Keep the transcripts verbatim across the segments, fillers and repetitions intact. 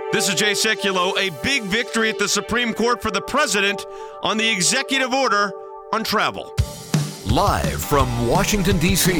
This is Jay Sekulow. A big victory at the Supreme Court for the president on the executive order on travel. Live from Washington, D C,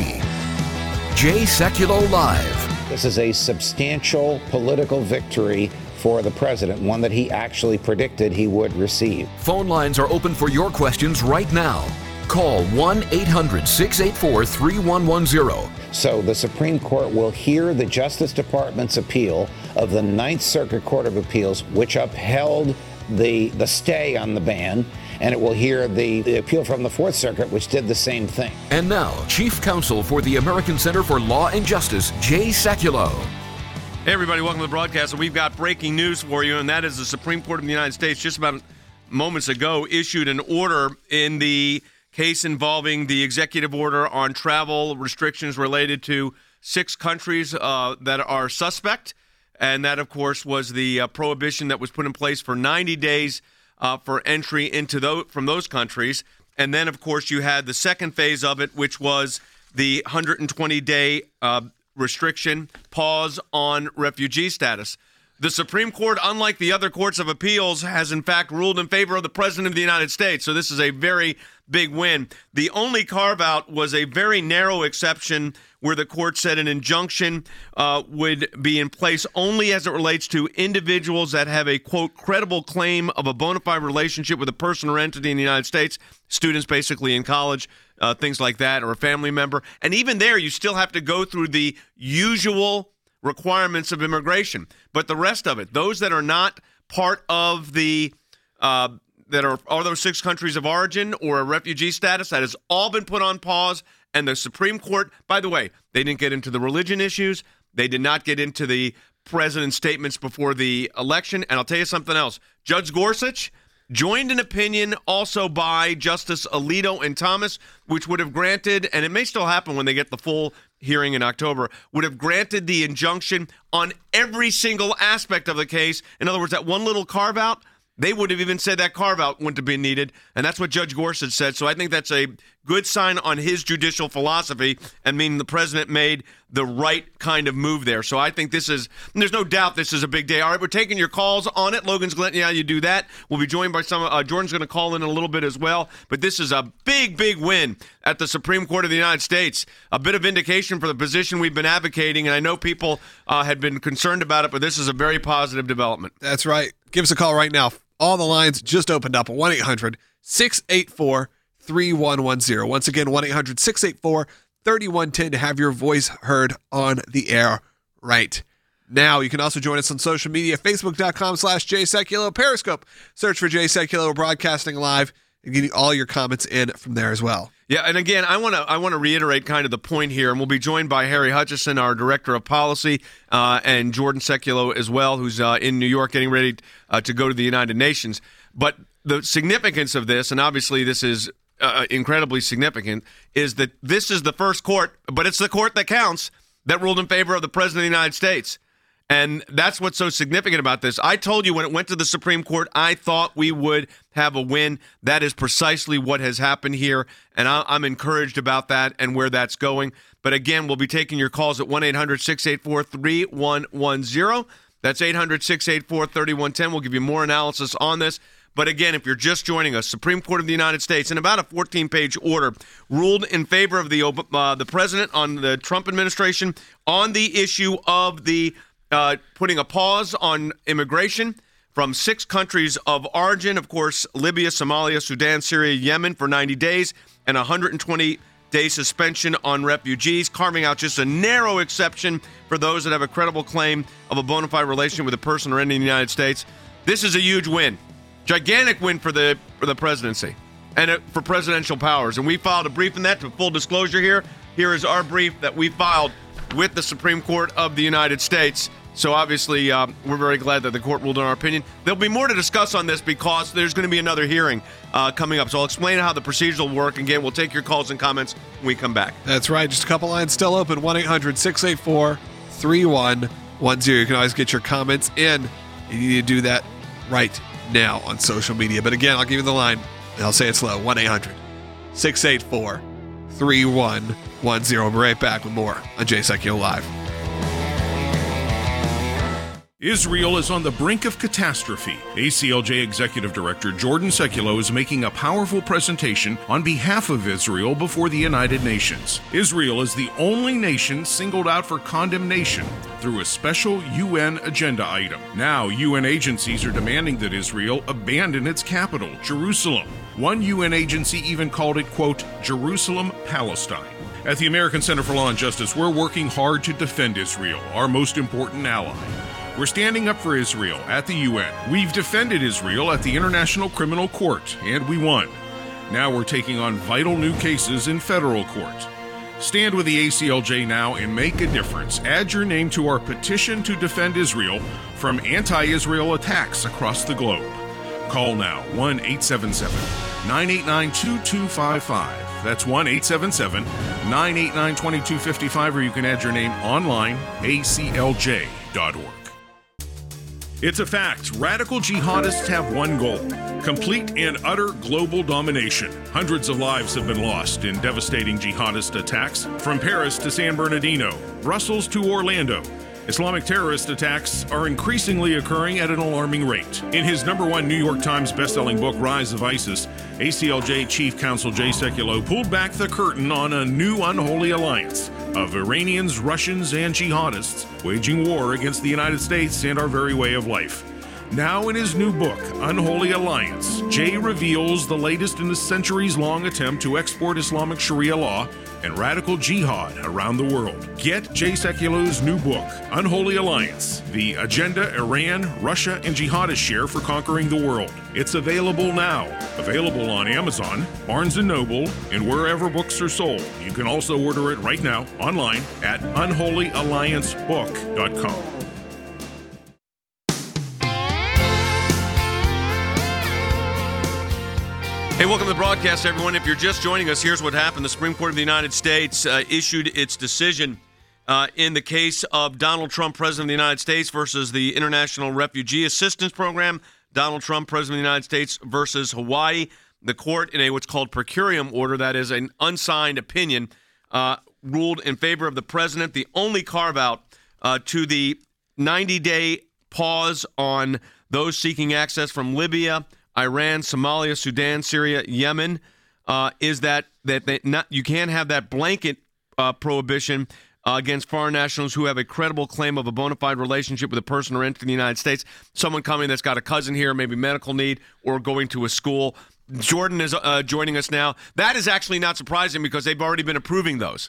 Jay Sekulow Live. This is a substantial political victory for the president, one that he actually predicted he would receive. Phone lines are open for your questions right now. Call one eight hundred six eight four three one one zero. So the Supreme Court will hear the Justice Department's appeal of the Ninth Circuit Court of Appeals, which upheld the the stay on the ban, and it will hear the, the appeal from the Fourth Circuit, which did the same thing. And now, Chief Counsel for the American Center for Law and Justice, Jay Sekulow. Hey, everybody, welcome to the broadcast. We've got breaking news for you, and that is the Supreme Court of the United States just about moments ago issued an order in the case involving the executive order on travel restrictions related to six countries uh, that are suspect. And that, of course, was the uh, prohibition that was put in place for ninety days uh, for entry into those, from those countries. And then, of course, you had the second phase of it, which was the one hundred twenty day uh, restriction, pause on refugee status. The Supreme Court, unlike the other courts of appeals, has in fact ruled in favor of the President of the United States. So this is a very big win. The only carve-out was a very narrow exception where the court said an injunction uh, would be in place only as it relates to individuals that have a, quote, credible claim of a bona fide relationship with a person or entity in the United States, students basically in college, uh, things like that, or a family member. And even there, you still have to go through the usual requirements of immigration. But the rest of it, those that are not part of the uh, that are, are those six countries of origin or a refugee status, that has all been put on pause. And the Supreme Court, by the way, they didn't get into the religion issues. They did not get into the president's statements before the election. And I'll tell you something else. Judge Gorsuch joined an opinion also by Justice Alito and Thomas, which would have granted, and it may still happen when they get the full hearing in October, would have granted the injunction on every single aspect of the case. In other words, that one little carve-out, they would have even said that carve-out wouldn't have been needed, and that's what Judge Gorsuch said. So I think that's a good sign on his judicial philosophy, and meaning the president made the right kind of move there. So I think this is, there's no doubt this is a big day. All right, we're taking your calls on it. Logan's going to let you know how you do that. We'll be joined by some, uh, Jordan's going to call in a little bit as well. But this is a big, big win at the Supreme Court of the United States. A bit of indication for the position we've been advocating, and I know people uh, had been concerned about it, but this is a very positive development. That's right. Give us a call right now. All the lines just opened up. one eight hundred six eight four three one one zero. Once again, one eight hundred six eight four three one one zero to have your voice heard on the air right now. You can also join us on social media, facebook.com slash Jay Sekulow, Periscope. Search for Jay Sekulow. We're broadcasting live and getting all your comments in from there as well. Yeah, and again, I want to I want to reiterate kind of the point here, and we'll be joined by Harry Hutchison, our Director of Policy, uh, and Jordan Sekulow as well, who's uh, in New York getting ready uh, to go to the United Nations. But the significance of this, and obviously this is uh, incredibly significant, is that this is the first court, but it's the court that counts, that ruled in favor of the President of the United States. And that's what's so significant about this. I told you when it went to the Supreme Court, I thought we would have a win. That is precisely what has happened here, and I'm encouraged about that and where that's going. But again, we'll be taking your calls at one eight hundred six eight four three one one zero. That's eight hundred six eight four three one one zero. We'll give you more analysis on this. But again, if you're just joining us, Supreme Court of the United States, in about a fourteen page order, ruled in favor of the uh, the president on the Trump administration on the issue of the Uh, putting a pause on immigration from six countries of origin, of course, Libya, Somalia, Sudan, Syria, Yemen, for ninety days, and a one hundred twenty day suspension on refugees, carving out just a narrow exception for those that have a credible claim of a bona fide relationship with a person or entity in the United States. This is a huge win, gigantic win for the for the presidency and uh, for presidential powers. And we filed a brief in that. To full disclosure here, here is our brief that we filed with the Supreme Court of the United States. So obviously, uh, we're very glad that the court ruled in our opinion. There'll be more to discuss on this because there's going to be another hearing uh, coming up. So I'll explain how the procedure will work. Again, we'll take your calls and comments when we come back. That's right. Just a couple lines still open. one eight hundred six eight four three one one zero. You can always get your comments in. You need to do that right now on social media. But again, I'll give you the line, and I'll say it slow. one eight hundred six eight four three one one zero. We'll be right back with more on Jay Sekulow Live. Israel is on the brink of catastrophe. A C L J Executive Director Jordan Sekulow is making a powerful presentation on behalf of Israel before the United Nations. Israel is the only nation singled out for condemnation through a special U N agenda item. Now, U N agencies are demanding that Israel abandon its capital, Jerusalem. One U N agency even called it, quote, Jerusalem, Palestine. At the American Center for Law and Justice, we're working hard to defend Israel, our most important ally. We're standing up for Israel at the U N. We've defended Israel at the International Criminal Court, and we won. Now we're taking on vital new cases in federal court. Stand with the A C L J now and make a difference. Add your name to our petition to defend Israel from anti-Israel attacks across the globe. Call now, one eight seven seven, nine eight nine, two two five five. That's one eight seven seven, nine eight nine, two two five five, or you can add your name online, A C L J dot org. It's a fact. Radical jihadists have one goal: complete and utter global domination. Hundreds of lives have been lost in devastating jihadist attacks, from Paris to San Bernardino, Brussels to Orlando. Islamic terrorist attacks are increasingly occurring at an alarming rate. In his number one New York Times bestselling book, Rise of ISIS, A C L J Chief Counsel Jay Sekulow pulled back the curtain on a new unholy alliance of Iranians, Russians, and jihadists waging war against the United States and our very way of life. Now in his new book, Unholy Alliance, Jay reveals the latest in the centuries-long attempt to export Islamic Sharia law and radical jihad around the world. Get Jay Sekulow's new book, Unholy Alliance, the agenda Iran, Russia, and jihadists share for conquering the world. It's available now. Available on Amazon, Barnes and Noble, and wherever books are sold. You can also order it right now online at unholy alliance book dot com. Hey, welcome to the broadcast, everyone. If you're just joining us, here's what happened. The Supreme Court of the United States uh, issued its decision uh, in the case of Donald Trump, President of the United States, versus the International Refugee Assistance Program. Donald Trump, President of the United States, versus Hawaii. The court, in a what's called per curiam order, that is an unsigned opinion, uh, ruled in favor of the president. The only carve-out uh, to the ninety-day pause on those seeking access from Libya, Iran, Somalia, Sudan, Syria, Yemen, uh, is that that they not, you can't have that blanket uh, prohibition uh, against foreign nationals who have a credible claim of a bona fide relationship with a person or entity in the United States, someone coming that's got a cousin here, maybe medical need, or going to a school. Jordan is uh, joining us now. That is actually not surprising because they've already been approving those.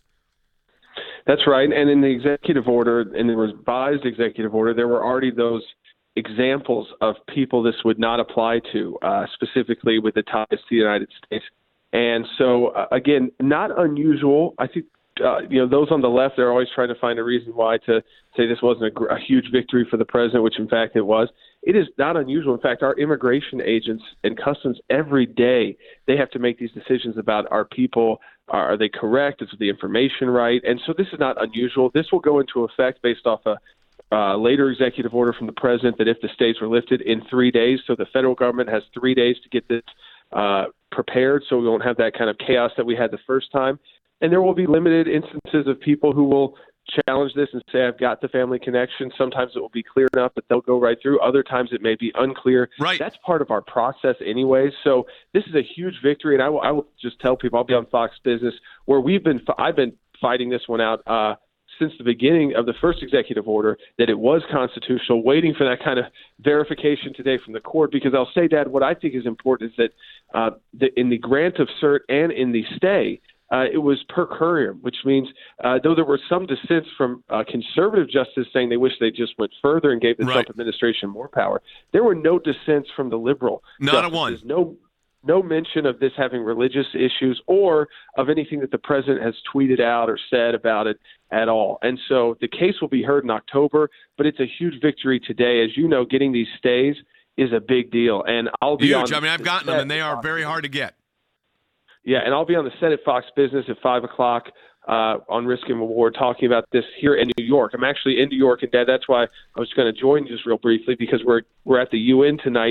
That's right. And in the executive order, in the revised executive order, there were already those examples of people this would not apply to, uh, specifically with the ties to the United States. And so, uh, again, not unusual. I think, uh, you know, those on the left, they're always trying to find a reason why to say this wasn't a, a huge victory for the president, which, in fact, it was. It is not unusual. In fact, our immigration agents and customs every day, they have to make these decisions about our people. Are they correct? Is the information right? And so this is not unusual. This will go into effect based off a Uh, later executive order from the president that if the states were lifted in three days, so the federal government has three days to get this uh, prepared so we won't have that kind of chaos that we had the first time. And there will be limited instances of people who will challenge this and say, I've got the family connection. Sometimes it will be clear enough that they'll go right through. Other times it may be unclear. Right. That's part of our process anyway. So this is a huge victory. And I will, I will just tell people, I'll be on Fox Business, where we've been, I've been fighting this one out uh, since the beginning of the first executive order, that it was constitutional, waiting for that kind of verification today from the court. Because I'll say, Dad, what I think is important is that uh, the, in the grant of cert and in the stay, uh, it was per curiam, which means uh, though there were some dissents from uh, conservative justices saying they wish they just went further and gave the right. Trump administration more power, there were no dissents from the liberal Not justices. a one. No No mention of this having religious issues or of anything that the president has tweeted out or said about it at all. And so the case will be heard in October, but it's a huge victory today. As you know, getting these stays is a big deal. And I'll be Huge. on I mean, I've gotten them, and they are very hard to get. Yeah, and I'll be on the set at Fox Business at five o'clock uh, on Risk and Reward talking about this here in New York. I'm actually in New York, and Dad, that's why I was going to join you just real briefly, because we're we're at the U N tonight.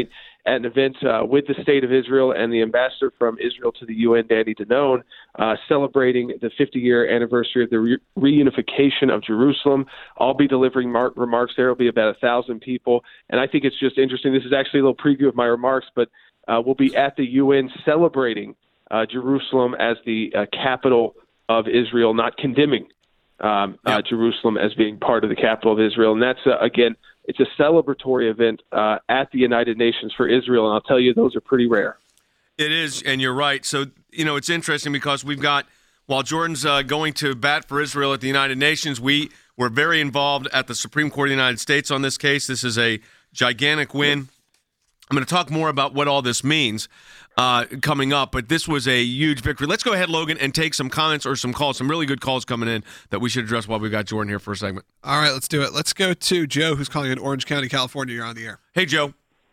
at an event uh, with the State of Israel and the ambassador from Israel to the U N, Danny Danon, uh, celebrating the fifty-year anniversary of the re- reunification of Jerusalem. I'll be delivering mar- remarks there. It'll be about a thousand people, and I think it's just interesting. This is actually a little preview of my remarks, but uh, we'll be at the U N celebrating uh, Jerusalem as the uh, capital of Israel, not condemning um, uh, Jerusalem as being part of the capital of Israel. And that's, uh, again, it's a celebratory event uh, at the United Nations for Israel, and I'll tell you, those are pretty rare. It is, and you're right. So, you know, it's interesting because we've got, while Jordan's uh, going to bat for Israel at the United Nations, we were very involved at the Supreme Court of the United States on this case. This is a gigantic win. I'm going to talk more about what all this means uh, coming up, but this was a huge victory. Let's go ahead, Logan, and take some comments or some calls, some really good calls coming in that we should address while we've got Jordan here for a segment. All right, let's do it. Let's go to Joe, who's calling in Orange County, California. You're on the air. Hey, Joe.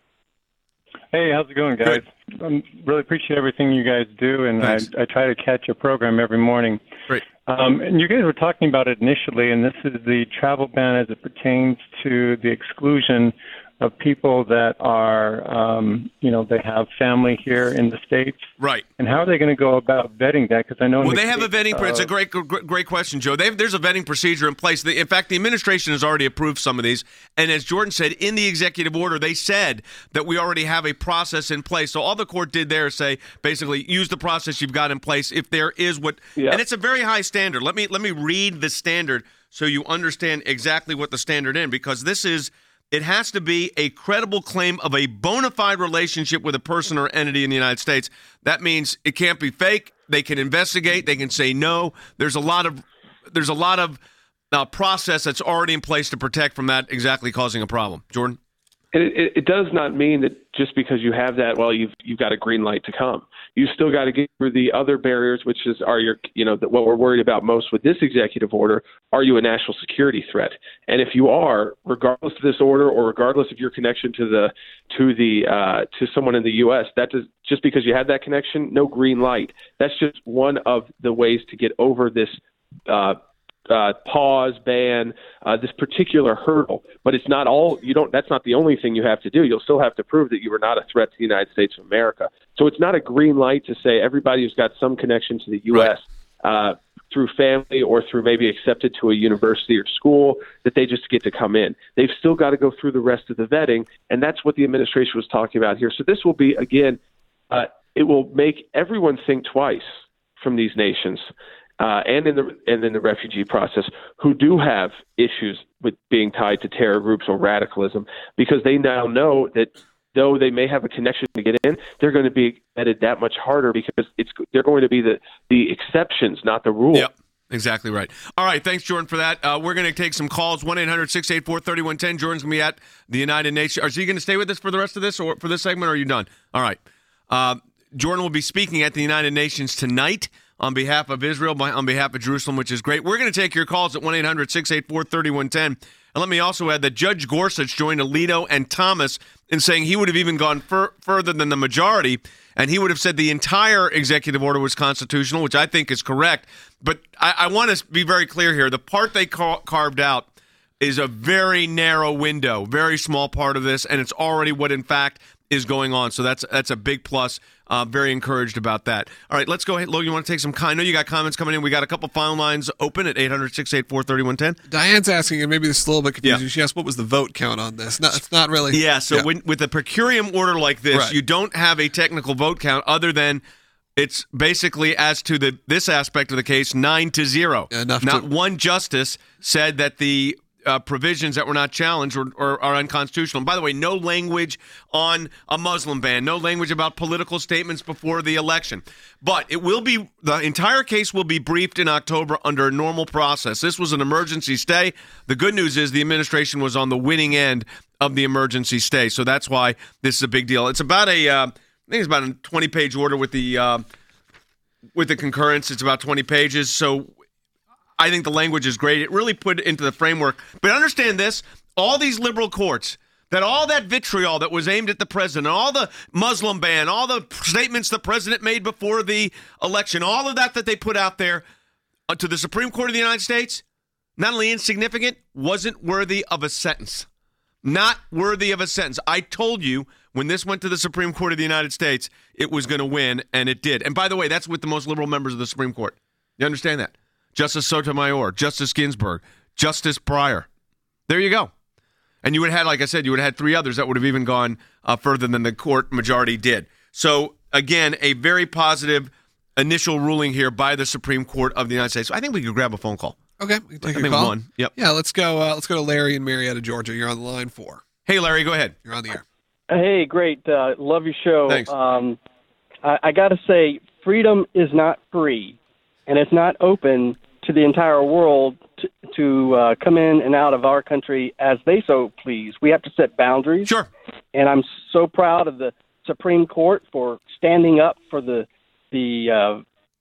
Hey, how's it going, guys? I really appreciate everything you guys do, and I, I try to catch your program every morning. Great. Um, and you guys were talking about it initially, and this is the travel ban as it pertains to the exclusion of people that are, um, you know, they have family here in the States. Right. And how are they going to go about vetting that? Because I know. Well, the they have case, a vetting. Uh, it's a great, great, great question, Joe. They've, there's a vetting procedure in place. In fact, the administration has already approved some of these. And as Jordan said, in the executive order, they said that we already have a process in place. So all the court did there is say, basically, use the process you've got in place. If there is what, yeah. and it's a very high standard. Let me let me read the standard so you understand exactly what the standard is, because this is. It has to be a credible claim of a bona fide relationship with a person or entity in the United States. That means it can't be fake. They can investigate. They can say no. There's a lot of there's a lot of uh, process that's already in place to protect from that exactly causing a problem. Jordan? It, it, it does not mean that just because you have that, well, you've you've got a green light to come. You still got to get through the other barriers, which is are your you know the, what we're worried about most with this executive order. Are you a national security threat? And if you are, regardless of this order or regardless of your connection to the to the uh, to someone in the U S, that does just because you have that connection, no green light. That's just one of the ways to get over this. Uh, Uh, pause, ban, uh, this particular hurdle, but it's not all. You don't. That's not the only thing you have to do. You'll still have to prove that you are not a threat to the United States of America. So it's not a green light to say everybody who's got some connection to the U S Right. uh, through family or through maybe accepted to a university or school that they just get to come in. They've still got to go through the rest of the vetting, and that's what the administration was talking about here. So this will be again, uh, it will make everyone think twice from these nations. Uh, and in the and in the refugee process, who do have issues with being tied to terror groups or radicalism, because they now know that though they may have a connection to get in, they're going to be vetted that much harder because it's they're going to be the, the exceptions, not the rule. Yep. Exactly right. All right, thanks, Jordan, for that. Uh, we're going to take some calls, one eight hundred six eight four three one one zero. Jordan's going to be at the United Nations. Is he going to stay with us for the rest of this or for this segment, or are you done? All right. Uh, Jordan will be speaking at the United Nations tonight on behalf of Israel, on behalf of Jerusalem, which is great. We're going to take your calls at one eight hundred six eight four three one one zero. And let me also add that Judge Gorsuch joined Alito and Thomas in saying he would have even gone fur- further than the majority, and he would have said the entire executive order was constitutional, which I think is correct. But I, I want to be very clear here. The part they ca- carved out is a very narrow window, very small part of this, and it's already what, in fact, is going on. So that's that's a big plus. Uh, very encouraged about that. All right, let's go ahead. Logan, you want to take some? I know you got comments coming in. We got a couple phone lines open at eight hundred six eight four three one one zero. Diane's asking, and maybe this is a little bit confusing. Yeah. She asked, what was the vote count on this? No, it's not really. Yeah, so yeah. When, with a per curiam order like this, right. You don't have a technical vote count other than it's basically as to the this aspect of the case, nine to zero. Enough not to- one justice said that the Uh, provisions that were not challenged or, or are unconstitutional. And by the way, no language on a Muslim ban, no language about political statements before the election. But it will be, the entire case will be briefed in October under a normal process. This was an emergency stay. The good news is the administration was on the winning end of the emergency stay. So that's why this is a big deal. It's about a, uh, I think it's about a twenty-page order with the uh, with the concurrence. It's about twenty pages. So I think the language is great. It really put it into the framework. But understand this, all these liberal courts, that all that vitriol that was aimed at the president, all the Muslim ban, all the statements the president made before the election, all of that that they put out there uh, to the Supreme Court of the United States, not only insignificant, wasn't worthy of a sentence. Not worthy of a sentence. I told you when this went to the Supreme Court of the United States, it was going to win, and it did. And by the way, that's with the most liberal members of the Supreme Court. You understand that? Justice Sotomayor, Justice Ginsburg, Justice Breyer. There you go. And you would have had, like I said, you would have had three others that would have even gone uh, further than the court majority did. So, again, a very positive initial ruling here by the Supreme Court of the United States. So I think we could grab a phone call. Okay, we can take I a think call. one. Yep. Yeah, let's go. Uh, let's go to Larry in Marietta, Georgia. You're on the line four. Hey, Larry, go ahead. You're on the air. Hey, great. Uh, love your show. Thanks. Um, I, I got to say, freedom is not free, and it's not open to the entire world to, to uh, come in and out of our country as they so please. We have to set boundaries. Sure. And I'm so proud of the Supreme Court for standing up for the the uh,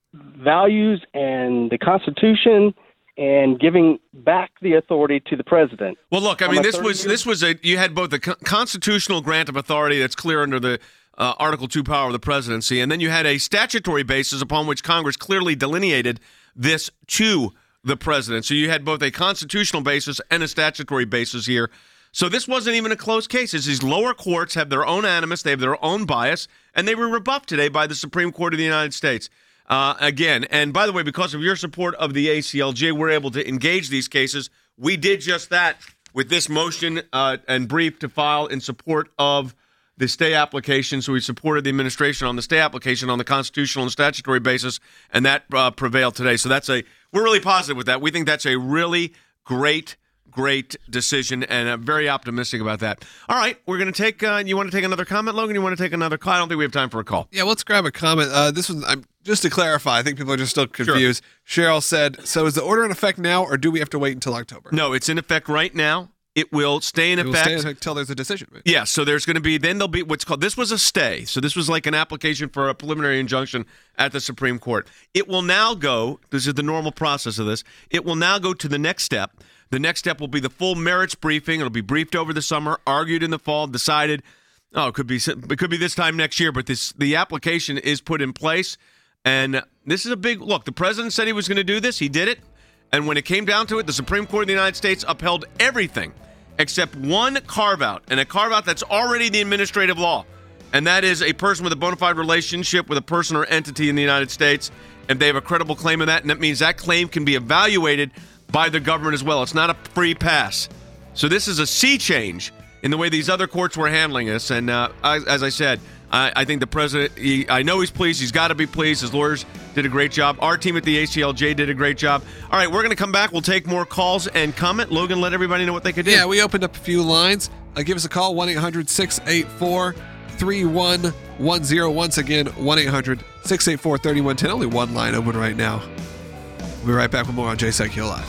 values and the Constitution and giving back the authority to the president. Well, look, I I'm mean, a this was thirty this was a you had both a co- constitutional grant of authority that's clear under the uh, Article Two power of the presidency, and then you had a statutory basis upon which Congress clearly delineated this to the president. So you had both a constitutional basis and a statutory basis here. So this wasn't even a close case. It's these lower courts have their own animus, they have their own bias, and they were rebuffed today by the Supreme Court of the United States. Uh, again, and by the way, because of your support of the A C L J, we're able to engage these cases. We did just that with this motion uh, and brief to file in support of the stay application. So we supported the administration on the stay application on the constitutional and statutory basis, and that uh, prevailed today. So that's a we're really positive with that. We think that's a really great, great decision, and I'm very optimistic about that. All right, we're going to take. Uh, you want to take another comment, Logan? You want to take another call? I don't think we have time for a call. Yeah, let's grab a comment. Uh, this was I'm, just to clarify. I think people are just still confused. Sure. Cheryl said, "So is the order in effect now, or do we have to wait until October?" No, it's in effect right now. It will stay in it effect. Will stay until there's a decision. Right? Yeah, so there's going to be, then there'll be what's called, this was a stay. So this was like an application for a preliminary injunction at the Supreme Court. It will now go, this is the normal process of this, it will now go to the next step. The next step will be the full merits briefing. It'll be briefed over the summer, argued in the fall, decided, oh, it could be it could be this time next year, but this the application is put in place. And this is a big, look, the president said he was going to do this. He did it. And when it came down to it, the Supreme Court of the United States upheld everything except one carve-out, and a carve-out that's already the administrative law, and that is a person with a bona fide relationship with a person or entity in the United States, and they have a credible claim of that, and that means that claim can be evaluated by the government as well. It's not a free pass. So this is a sea change in the way these other courts were handling this, and uh, I, as I said, I, I think the president, he, I know he's pleased. He's got to be pleased. His lawyers did a great job. Our team at the A C L J did a great job. All right, we're going to come back. We'll take more calls and comment. Logan, let everybody know what they could do. Yeah, we opened up a few lines. Uh, give us a call, one eight hundred six eight four three one one zero. Once again, one eight hundred six eight four three one one zero. Only one line open right now. We'll be right back with more on Jay Sekulow Live.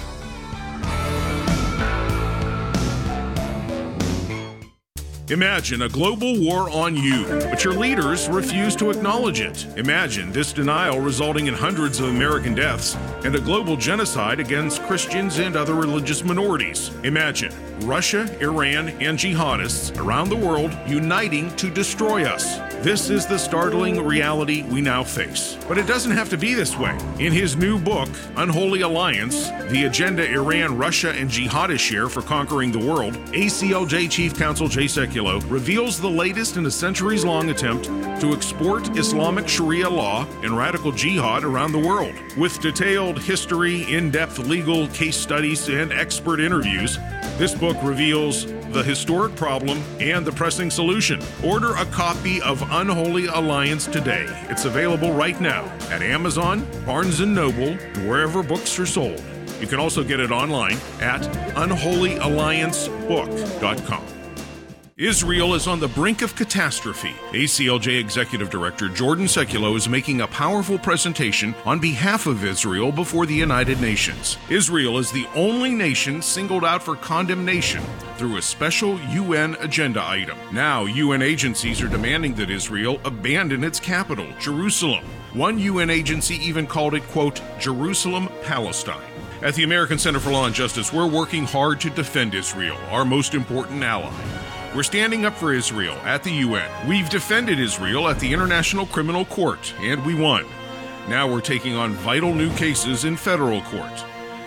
Imagine a global war on you, but your leaders refuse to acknowledge it. Imagine this denial resulting in hundreds of American deaths and a global genocide against Christians and other religious minorities. Imagine Russia, Iran, and jihadists around the world uniting to destroy us. This is the startling reality we now face. But it doesn't have to be this way. In his new book, Unholy Alliance, The Agenda Iran, Russia, and Jihadists Share for Conquering the World, A C L J Chief Counsel Jay Sekulow reveals the latest in a centuries-long attempt to export Islamic Sharia law and radical jihad around the world. With detailed history, in-depth legal case studies, and expert interviews, this book reveals the historic problem and the pressing solution. Order a copy of Unholy Alliance today. It's available right now at Amazon, Barnes and Noble, and wherever books are sold. You can also get it online at unholy alliance book dot com. Israel is on the brink of catastrophe. A C L J Executive Director Jordan Sekulow is making a powerful presentation on behalf of Israel before the United Nations. Israel is the only nation singled out for condemnation through a special U N agenda item. Now, U N agencies are demanding that Israel abandon its capital, Jerusalem. One U N agency even called it, quote, Jerusalem, Palestine. At the American Center for Law and Justice, we're working hard to defend Israel, our most important ally. We're standing up for Israel at the U N. We've defended Israel at the International Criminal Court, and we won. Now we're taking on vital new cases in federal court.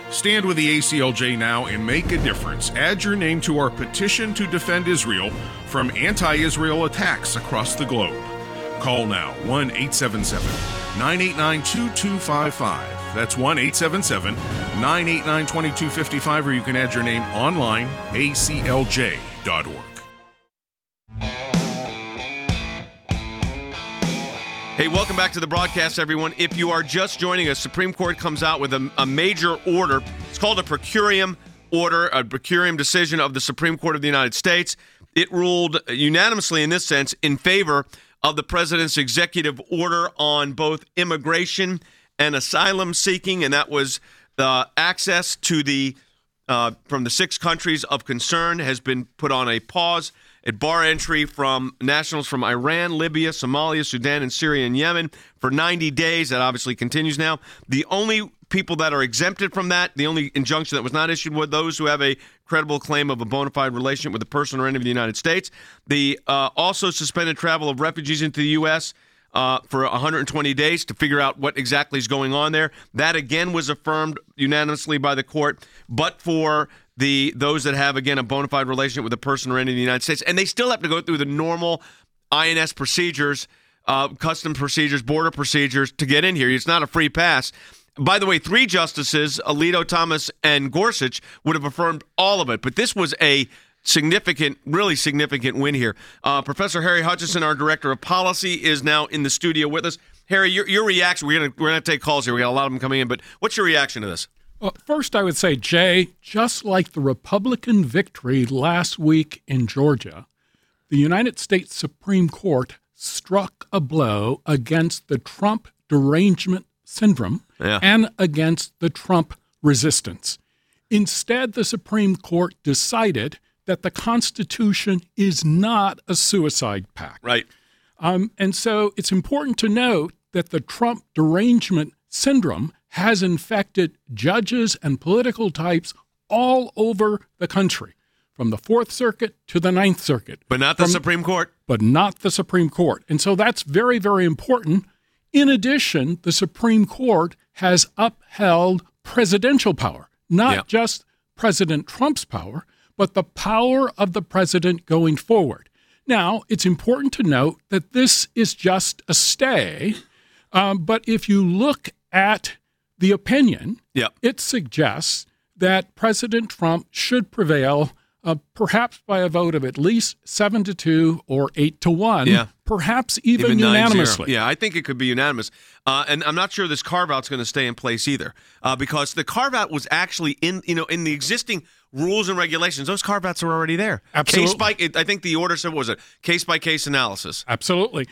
Stand with the A C L J now and make a difference. Add your name to our petition to defend Israel from anti-Israel attacks across the globe. Call now, one eight seven seven, nine eight nine, two two five five. That's one eight seven seven, nine eight nine, two two five five, or you can add your name online, A C L J dot org. Hey, welcome back to the broadcast, everyone. If you are just joining us, Supreme Court comes out with a, a major order. It's called a per curiam order, a per curiam decision of the Supreme Court of the United States. It ruled unanimously, in this sense, in favor of the president's executive order on both immigration and asylum seeking, and that was the access to the uh, from the six countries of concern has been put on a pause. At bar entry from nationals from Iran, Libya, Somalia, Sudan, and Syria and Yemen for ninety days. That obviously continues now. The only people that are exempted from that, the only injunction that was not issued, were those who have a credible claim of a bona fide relationship with a person or enemy of the United States. The uh, also suspended travel of refugees into the U S uh, for one hundred twenty days to figure out what exactly is going on there. That, again, was affirmed unanimously by the court, but for the those that have, again, a bona fide relationship with a person or enemy of the United States. And they still have to go through the normal I N S procedures, uh, custom procedures, border procedures to get in here. It's not a free pass. By the way, three justices, Alito, Thomas, and Gorsuch, would have affirmed all of it. But this was a significant, really significant win here. Uh, Professor Harry Hutchison, our Director of Policy, is now in the studio with us. Harry, your, your reaction, we're going we're gonna take calls here. We got a lot of them coming in. But what's your reaction to this? Well, first, I would say, Jay, just like the Republican victory last week in Georgia, the United States Supreme Court struck a blow against the Trump derangement syndrome yeah. and against the Trump resistance. Instead, the Supreme Court decided that the Constitution is not a suicide pact. Right. Um, and so it's important to note that the Trump derangement syndrome has infected judges and political types all over the country, from the Fourth Circuit to the Ninth Circuit. But not the from, Supreme Court. But not the Supreme Court. And so that's very, very important. In addition, the Supreme Court has upheld presidential power, not yeah. just President Trump's power, but the power of the president going forward. Now, it's important to note that this is just a stay, um, but if you look at the opinion, yeah. it suggests that President Trump should prevail, uh, perhaps by a vote of at least seven to two or eight to one, yeah. perhaps even, even unanimously. Yeah, I think it could be unanimous. Uh, and I'm not sure this carve-out's going to stay in place either, uh, because the carve-out was actually in, you know, in the existing rules and regulations. Those carve-outs are already there. Absolutely. Case by, I think the order said, what was it? Case-by-case analysis. Absolutely.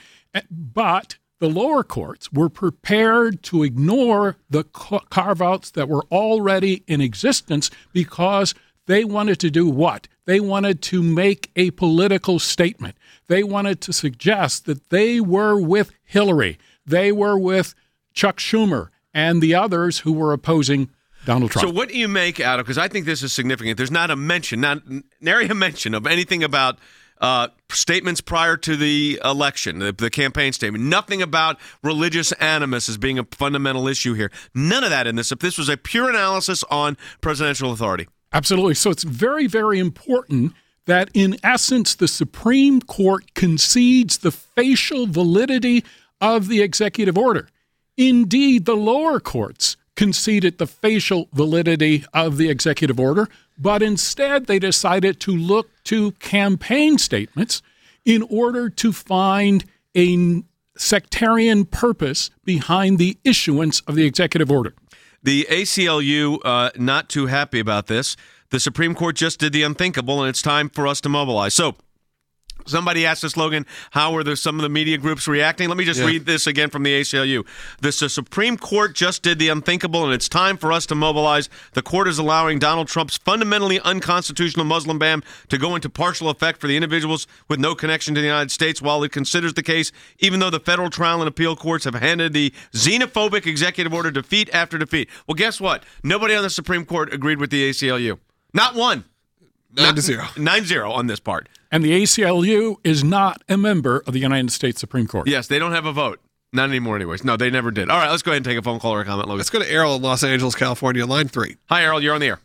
But the lower courts were prepared to ignore the carve-outs that were already in existence because they wanted to do what? They wanted to make a political statement. They wanted to suggest that they were with Hillary. They were with Chuck Schumer and the others who were opposing Donald Trump. So what do you make out of, because I think this is significant, there's not a mention, not nary a mention of anything about uh, statements prior to the election, the, the campaign statement, nothing about religious animus as being a fundamental issue here. None of that in this. If this was a pure analysis on presidential authority. Absolutely. So it's very, very important that in essence, the Supreme Court concedes the facial validity of the executive order. Indeed, the lower courts conceded the facial validity of the executive order, but instead they decided to look to campaign statements in order to find a sectarian purpose behind the issuance of the executive order. The A C L U, uh, not too happy about this. The Supreme Court just did the unthinkable, and it's time for us to mobilize. So somebody asked us, Logan, how are the, some of the media groups reacting? Let me just yeah. read this again from the A C L U. This, the Supreme Court just did the unthinkable, and it's time for us to mobilize. The court is allowing Donald Trump's fundamentally unconstitutional Muslim ban to go into partial effect for the individuals with no connection to the United States while it considers the case, even though the federal trial and appeal courts have handed the xenophobic executive order defeat after defeat. Well, guess what? Nobody on the Supreme Court agreed with the A C L U. Not one. Nine Not, to zero. Nine zero on this part. And the A C L U is not a member of the United States Supreme Court. Yes, they don't have a vote. Not anymore, anyways. No, they never did. All right, let's go ahead and take a phone call or a comment, Logan. Let's go to Errol in Los Angeles, California, line three. Hi, Errol. You're on the air.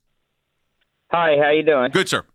Hi, how you doing? Good, sir.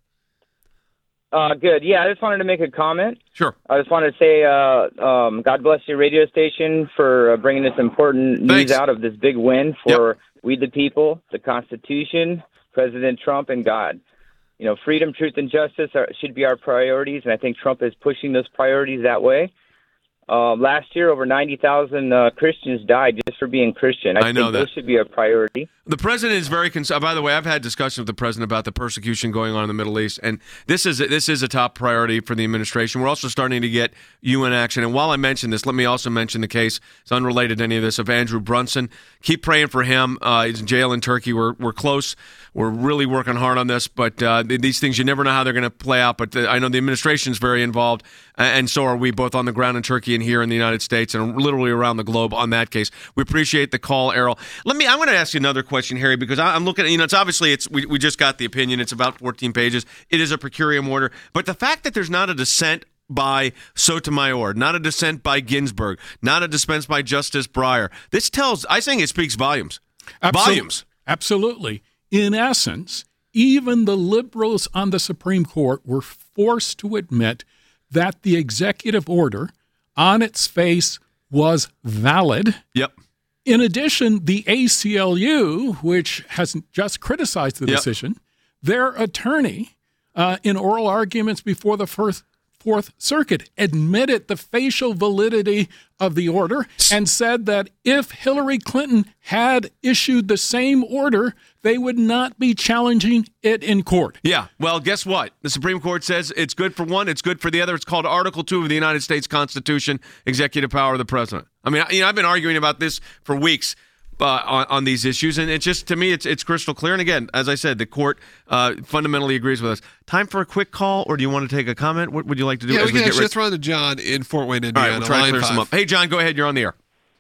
Uh, good. Yeah, I just wanted to make a comment. Sure. I just wanted to say, uh, um, God bless your radio station for uh, bringing this important news Thanks. out of this big win for we the people, the Constitution, President Trump, and God. You know, freedom, truth, and justice are, should be our priorities, and I think Trump is pushing those priorities that way. Uh, last year, over ninety thousand uh, Christians died just for being Christian. I, I know think that. those should be a priority. The president is very concerned. By the way, I've had discussions with the president about the persecution going on in the Middle East, and this is this is a top priority for the administration. We're also starting to get U N action. And while I mention this, let me also mention the case. It's unrelated to any of this of Andrew Brunson. Keep praying for him. Uh, he's in jail in Turkey. We're we're close. We're really working hard on this, but uh, these things you never know how they're going to play out. But the, I know the administration is very involved, and so are we, both on the ground in Turkey and here in the United States, and literally around the globe on that case. We appreciate the call, Errol. Let me. I'm going to ask you another question, Harry, because I, I'm looking at, you know, it's obviously, it's we, we just got the opinion. It's about fourteen pages. It is a per curiam order. But the fact that there's not a dissent by Sotomayor, not a dissent by Ginsburg, not a dissent by Justice Breyer, this tells, I think it speaks volumes. Absol- Volumes. Absolutely. In essence, even the liberals on the Supreme Court were forced to admit that the executive order on its face was valid. Yep. In addition, the A C L U, which has just criticized the Yep. decision, their attorney, uh, in oral arguments before the first Fourth Circuit, admitted the facial validity of the order and said that if Hillary Clinton had issued the same order, they would not be challenging it in court. Yeah. Well, guess what? The Supreme Court says it's good for one, it's good for the other. It's called Article two of the United States Constitution, executive power of the president. I mean, you know, I've been arguing about this for weeks. Uh, on, on these issues, and it's just, to me, it's it's crystal clear. And again, as I said, the court uh, fundamentally agrees with us. Time for a quick call, or do you want to take a comment? What would you like to do? Yeah, as we can get actually ready? just run to John in Fort Wayne, All Indiana. right, we'll try to line clear some five. up. Hey, John, go ahead. You're on the air.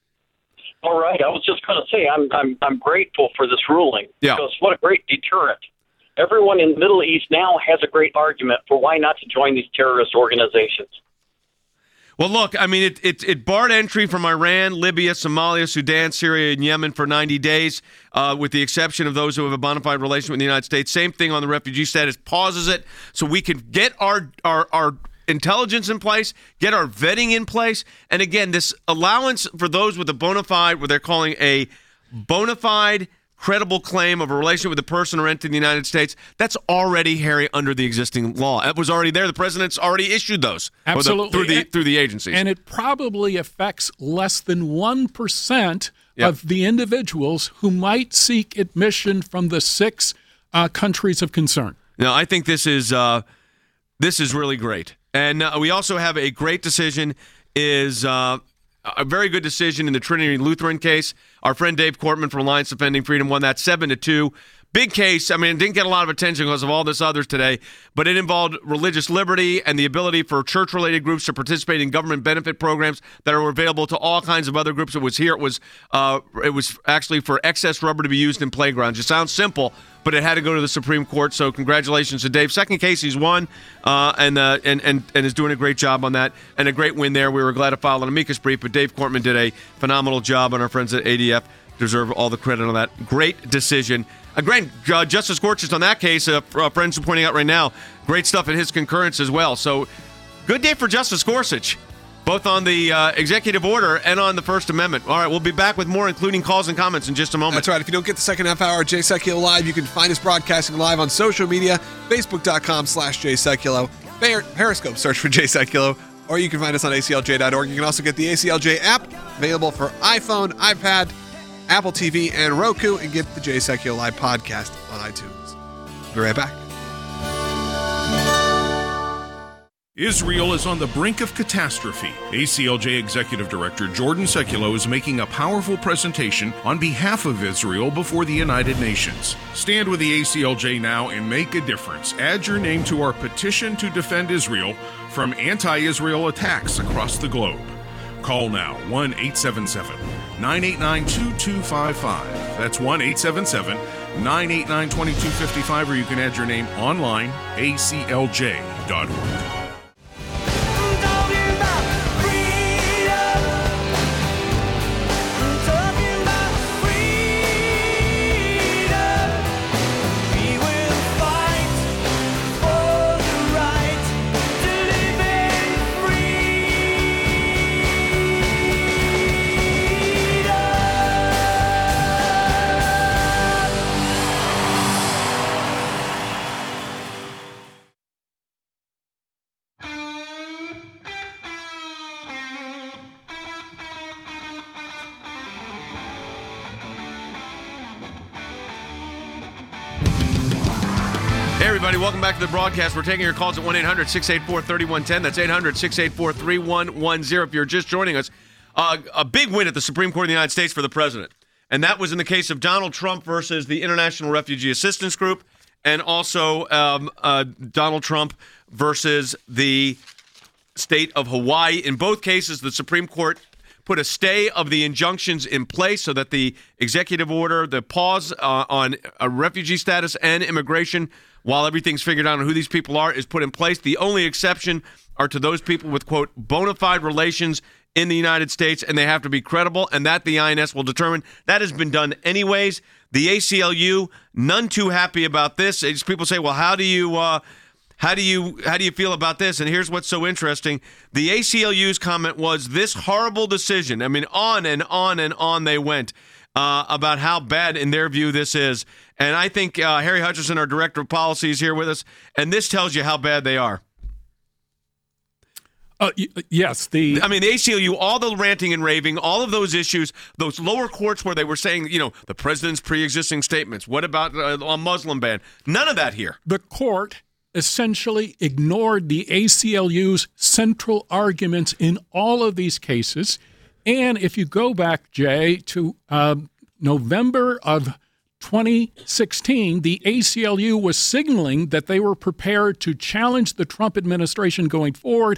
All right. I was just going to say I'm I'm I'm grateful for this ruling Yeah. because what a great deterrent. Everyone in the Middle East now has a great argument for why not to join these terrorist organizations. Well, look, I mean, it, it it barred entry from Iran, Libya, Somalia, Sudan, Syria, and Yemen for ninety days, uh, with the exception of those who have a bona fide relation with the United States. Same thing on the refugee status, pauses it so we can get our our our intelligence in place, get our vetting in place. And again, this allowance for those with a bona fide, what they're calling a bona fide credible claim of a relation with a person or entity in the United States, that's already, Harry, under the existing law. It was already there. The president's already issued those. Absolutely. Or the, through, the, And- through the agencies. And it probably affects less than one percent Yep. of the individuals who might seek admission from the six uh, countries of concern. Now, I think this is uh, this is really great. And uh, we also have a great decision is uh, a very good decision in the Trinity Lutheran case. Our friend Dave Cortman from Alliance Defending Freedom won that seven to two. Big case. I mean, it didn't get a lot of attention because of all this others today, but it involved religious liberty and the ability for church-related groups to participate in government benefit programs that are available to all kinds of other groups. It was here. It was uh, it was actually for excess rubber to be used in playgrounds. It sounds simple, but it had to go to the Supreme Court. So congratulations to Dave. Second case he's won, uh, and, uh, and and and is doing a great job on that, and a great win there. We were glad to file an amicus brief, but Dave Cortman did a phenomenal job, and our friends at A D F deserve all the credit on that. Great decision. Uh, great, uh, Justice Gorsuch on that case, uh, uh, friends are pointing out right now, great stuff in his concurrence as well. So good day for Justice Gorsuch, both on the uh, executive order and on the First Amendment. All right, we'll be back with more, including calls and comments in just a moment. That's right. If you don't get the second half hour of Jay Sekulow Live, you can find us broadcasting live on social media, facebook.com slash Jay Sekulow, Periscope, search for Jay Sekulow, or you can find us on A C L J dot org. You can also get the A C L J app, available for iPhone, iPad, Apple T V, and Roku, and get the Jay Sekulow Live podcast on iTunes. Be right back. Israel is on the brink of catastrophe. A C L J Executive Director Jordan Sekulow is making a powerful presentation on behalf of Israel before the United Nations. Stand with the A C L J now and make a difference. Add your name to our petition to defend Israel from anti-Israel attacks across the globe. Call now, one eight seven seven, nine eight nine, two two five five. That's one eight seven seven, nine eight nine, two two five five, or you can add your name online, A C L J dot org. everybody. Welcome back to the broadcast. We're taking your calls at one eight hundred six eight four three one one zero. That's eight hundred six eight four three one one zero. If you're just joining us, uh, a big win at the Supreme Court of the United States for the president. And that was in the case of Donald Trump versus the International Refugee Assistance Group, and also um, uh, Donald Trump versus the state of Hawaii. In both cases, the Supreme Court put a stay of the injunctions in place so that the executive order, the pause uh, on a refugee status and immigration, while everything's figured out on who these people are, is put in place. The only exception are to those people with, quote, bona fide relations in the United States, and they have to be credible, and that the I N S will determine. That has been done anyways. The A C L U, none too happy about this. It's, people say, well, how do you... Uh, How do you how do you feel about this? And here's what's so interesting. The A C L U's comment was this horrible decision. I mean, on and on and on they went uh, about how bad, in their view, this is. And I think uh, Harry Hutchinson, our director of policy, is here with us. And this tells you how bad they are. Uh, y- yes, the I mean, the A C L U, all the ranting and raving, all of those issues, those lower courts where they were saying, you know, the president's pre-existing statements. What about uh, a Muslim ban? None of that here. The court essentially ignored the A C L U's central arguments in all of these cases. And if you go back, Jay, to uh, November of twenty sixteen, the A C L U was signaling that they were prepared to challenge the Trump administration going forward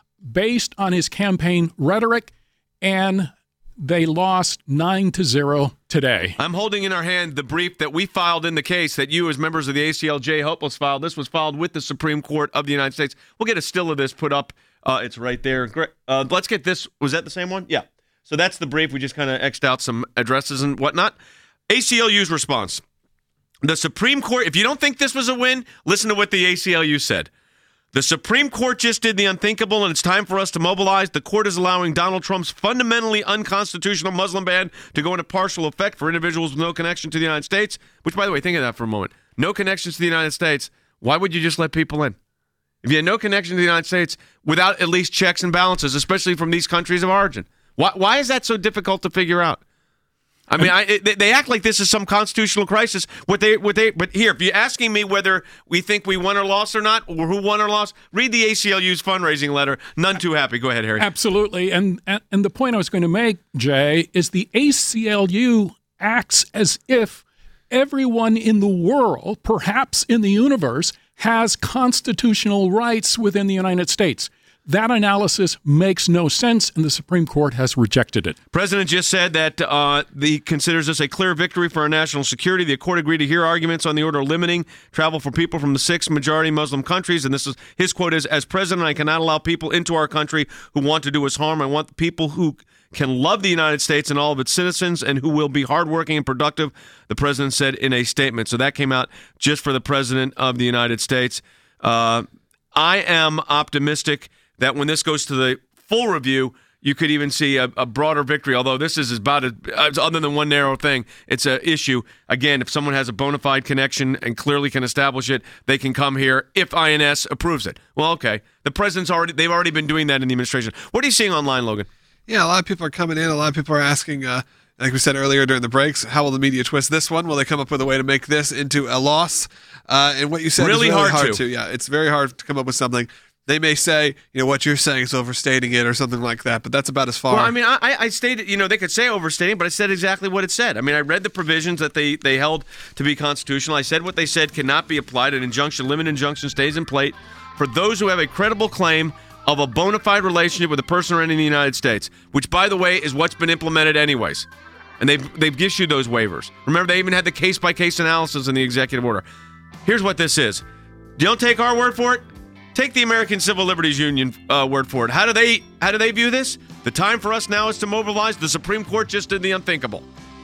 based on his campaign rhetoric, and they lost nine to zero today. I'm holding in our hand the brief that we filed in the case that you, as members of the A C L J, Hopeless filed. This was filed with the Supreme Court of the United States. We'll get a still of this put up. Uh, it's right there. Great. Uh, let's get this. Was that the same one? Yeah. So that's the brief. We just kind of X'd out some addresses and whatnot. A C L U's response. The Supreme Court, if you don't think this was a win, listen to what the A C L U said. The Supreme Court just did the unthinkable, and it's time for us to mobilize. The court is allowing Donald Trump's fundamentally unconstitutional Muslim ban to go into partial effect for individuals with no connection to the United States, which, by the way, think of that for a moment. No connections to the United States. Why would you just let people in? If you had no connection to the United States without at least checks and balances, especially from these countries of origin. Why, why is that so difficult to figure out? I mean, I, they, they act like this is some constitutional crisis. What they, what they, but here, if you're asking me whether we think we won or lost or not, or who won or lost, read the A C L U's fundraising letter. None too happy. Go ahead, Harry. Absolutely, and and, and the point I was going to make, Jay, is the A C L U acts as if everyone in the world, perhaps in the universe, has constitutional rights within the United States. That analysis makes no sense, and the Supreme Court has rejected it. President just said that uh, he considers this a clear victory for our national security. The court agreed to hear arguments on the order limiting travel for people from the six majority Muslim countries. And this is his quote is, as president, I cannot allow people into our country who want to do us harm. I want people who can love the United States and all of its citizens and who will be hardworking and productive, the president said in a statement. So that came out just for the president of the United States. Uh, I am optimistic that when this goes to the full review, you could even see a, a broader victory, although this is about, a, other than one narrow thing, it's an issue. Again, if someone has a bona fide connection and clearly can establish it, they can come here if I N S approves it. Well, okay. The president's already, they've already been doing that in the administration. What are you seeing online, Logan? Yeah, a lot of people are coming in. A lot of people are asking, uh, like we said earlier during the breaks, how will the media twist this one? Will they come up with a way to make this into a loss? Uh, and what you said really is really hard, hard to. to. Yeah, it's very hard to come up with something. They may say, you know, what you're saying is overstating it or something like that, but that's about as far. Well, I mean, I, I stated, you know, they could say overstating, but I said exactly what it said. I mean, I read the provisions that they, they held to be constitutional. I said what they said cannot be applied. An injunction, limited injunction stays in place for those who have a credible claim of a bona fide relationship with a person or entity in the United States, which, by the way, is what's been implemented anyways. And they've, they've issued those waivers. Remember, they even had the case-by-case analysis in the executive order. Here's what this is. Don't take our word for it. Take the American Civil Liberties Union uh, word for it. How do they how do they view this? The time for us now is to mobilize. The Supreme Court just did the unthinkable.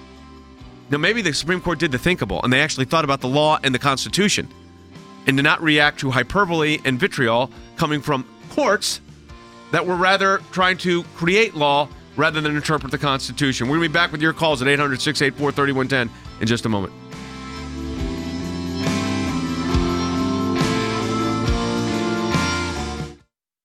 Now, maybe the Supreme Court did the thinkable, and they actually thought about the law and the Constitution, and did not react to hyperbole and vitriol coming from courts that were rather trying to create law rather than interpret the Constitution. We're going to be back with your calls at eight hundred, six eight four, three one one zero in just a moment.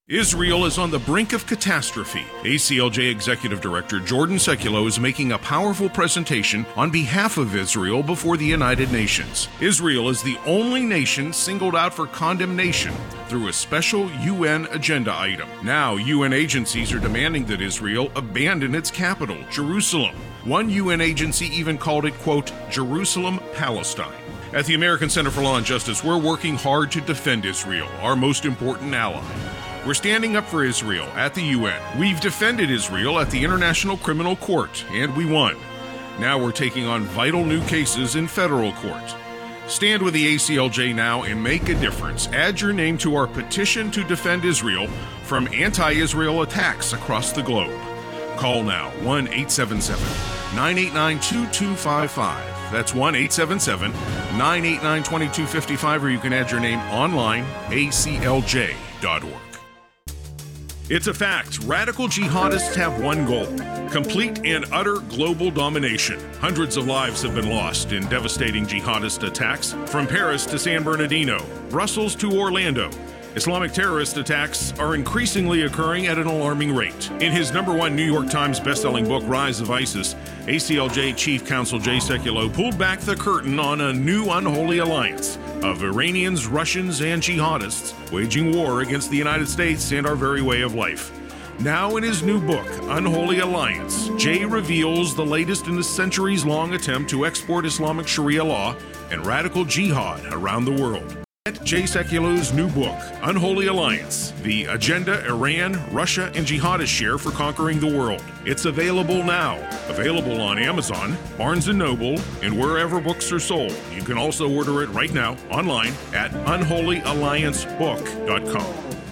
Israel is on the brink of catastrophe. A C L J Executive Director Jordan Sekulow is making a powerful presentation on behalf of Israel before the United Nations. Israel is the only nation singled out for condemnation through a special U N agenda item. Now, U N agencies are demanding that Israel abandon its capital, Jerusalem. One U N agency even called it, quote, Jerusalem, Palestine. At the American Center for Law and Justice, we're working hard to defend Israel, our most important ally. We're standing up for Israel at the U N. We've defended Israel at the International Criminal Court, and we won. Now we're taking on vital new cases in federal court. Stand with the A C L J now and make a difference. Add your name to our petition to defend Israel from anti-Israel attacks across the globe. Call now, one eight seven seven, nine eight nine, two two five five. That's one eight seven seven, nine eight nine, two two five five, or you can add your name online, A C L J dot org. It's a fact. Radical jihadists have one goal: complete and utter global domination. Hundreds of lives have been lost in devastating jihadist attacks, from Paris to San Bernardino, Brussels to Orlando. Islamic terrorist attacks are increasingly occurring at an alarming rate. In his number one New York Times bestselling book, Rise of ISIS, A C L J Chief Counsel Jay Sekulow pulled back the curtain on a new unholy alliance of Iranians, Russians, and jihadists waging war against the United States and our very way of life. Now in his new book, Unholy Alliance, Jay reveals the latest in a centuries-long attempt to export Islamic Sharia law and radical jihad around the world. Get Jay Sekulow's new book, Unholy Alliance, the agenda Iran, Russia, and jihadists share for conquering the world. It's available now. Available on Amazon, Barnes and Noble, and wherever books are sold. You can also order it right now online at unholy alliance book dot com.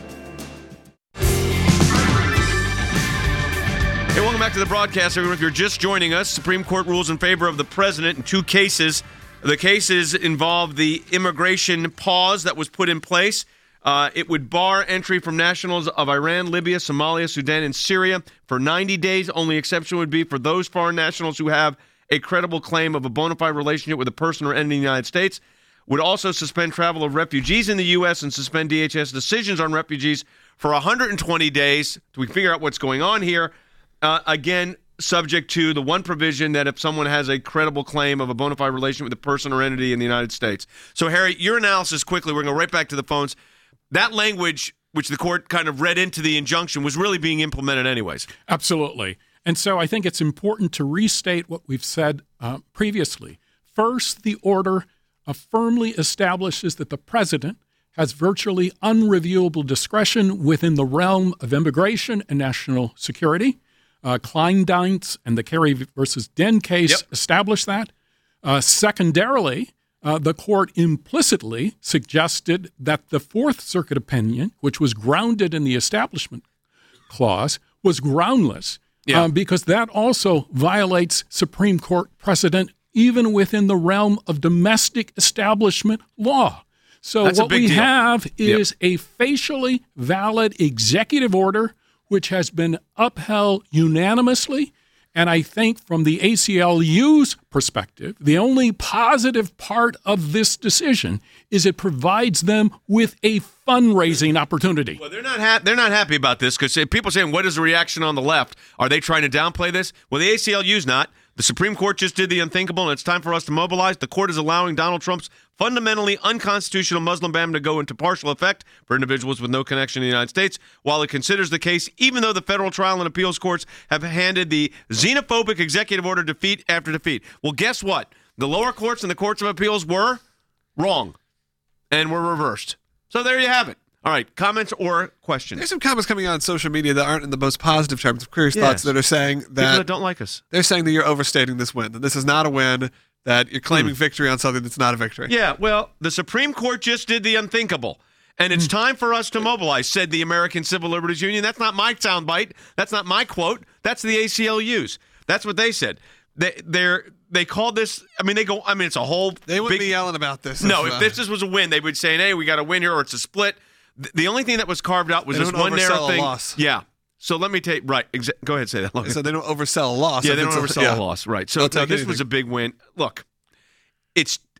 Hey, welcome back to the broadcast, everyone. If you're just joining us, Supreme Court rules in favor of the president in two cases. The cases involve the immigration pause that was put in place. Uh, it would bar entry from nationals of Iran, Libya, Somalia, Sudan, and Syria for ninety days. Only exception would be for those foreign nationals who have a credible claim of a bona fide relationship with a person or entity in the United States. Would also suspend travel of refugees in the U S and suspend D H S decisions on refugees for one hundred twenty days. So we figure out what's going on here. Uh, again, subject to the one provision that if someone has a credible claim of a bona fide relation with a person or entity in the United States. So, Harry, your analysis quickly, we're going to go right back to the phones. That language, which the court kind of read into the injunction, was really being implemented anyways. Absolutely. And so I think it's important to restate what we've said uh, previously. First, the order uh, firmly establishes that the president has virtually unreviewable discretion within the realm of immigration and national security. Uh, Kleindienst and the Kerry versus Den case yep. established that. Uh, secondarily, uh, the court implicitly suggested that the Fourth Circuit opinion, which was grounded in the Establishment Clause, was groundless yeah. uh, because that also violates Supreme Court precedent even within the realm of domestic establishment law. So That's what we deal. have is yep. a facially valid executive order which has been upheld unanimously. And I think from the A C L U's perspective, the only positive part of this decision is it provides them with a fundraising opportunity. Well, they're not ha- they're not happy about this because people are saying, what is the reaction on the left? Are they trying to downplay this? Well, the A C L U's not. The Supreme Court just did the unthinkable, and it's time for us to mobilize. The court is allowing Donald Trump's fundamentally unconstitutional Muslim ban to go into partial effect for individuals with no connection to the United States, while it considers the case, even though the federal trial and appeals courts have handed the xenophobic executive order defeat after defeat. Well, guess what? The lower courts and the courts of appeals were wrong and were reversed. So there you have it. All right, comments or questions? There's some comments coming on social media that aren't in the most positive terms of curious yes. thoughts that are saying that... People that don't like us. They're saying that you're overstating this win, that this is not a win, that you're claiming hmm. victory on something that's not a victory. Yeah, well, the Supreme Court just did the unthinkable, and it's time for us to mobilize, said the American Civil Liberties Union. That's not my soundbite. That's not my quote. That's the A C L U's. That's what they said. They they're they called this. I mean, they go. I mean, it's a whole. They wouldn't big, be yelling about this. No, if, if uh, this, this was a win, they would say, "Hey, we got a win here," or it's a split. The only thing that was carved out was they this don't one narrow oversell thing. A loss. Yeah. So let me take right. Exa- go ahead, say that. So they don't oversell a loss. Yeah, they don't oversell a, yeah. a loss. Right. So no, this anything. was a big win. Look, it's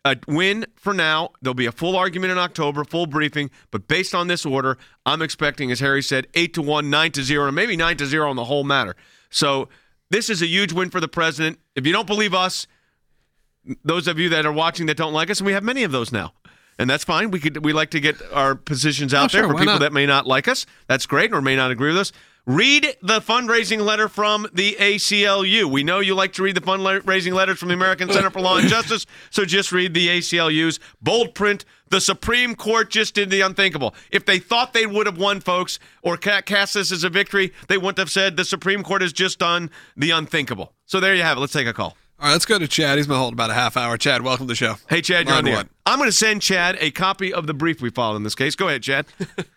a win for now. There'll be a full argument in October, full briefing. But based on this order, I'm expecting, as Harry said, eight to one, nine to zero, and maybe nine to zero on the whole matter. So this is a huge win for the president. If you don't believe us, those of you that are watching that don't like us, and we have many of those now, and that's fine. We could we like to get our positions out Oh, there sure, for why people not? that may not like us. That's great, or may not agree with us. Read the fundraising letter from the A C L U. We know you like to read the fundraising letters from the American Center for Law and Justice, so just read the A C L U's bold print. The Supreme Court just did the unthinkable. If they thought they would have won, folks, or cast this as a victory, they wouldn't have said the Supreme Court has just done the unthinkable. So there you have it. Let's take a call. All right, let's go to Chad. He's been holding about a half hour. Chad, welcome to the show. Hey, Chad, you're Line on the air. one. I'm going to send Chad a copy of the brief we filed in this case. Go ahead, Chad.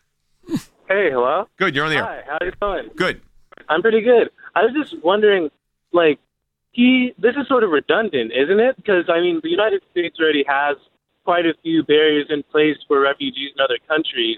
Hey, hello? Good, you're on the air. Hi, how you doing? Good. I'm pretty good. I was just wondering, like, he, this is sort of redundant, isn't it? Because, I mean, the United States already has quite a few barriers in place for refugees in other countries.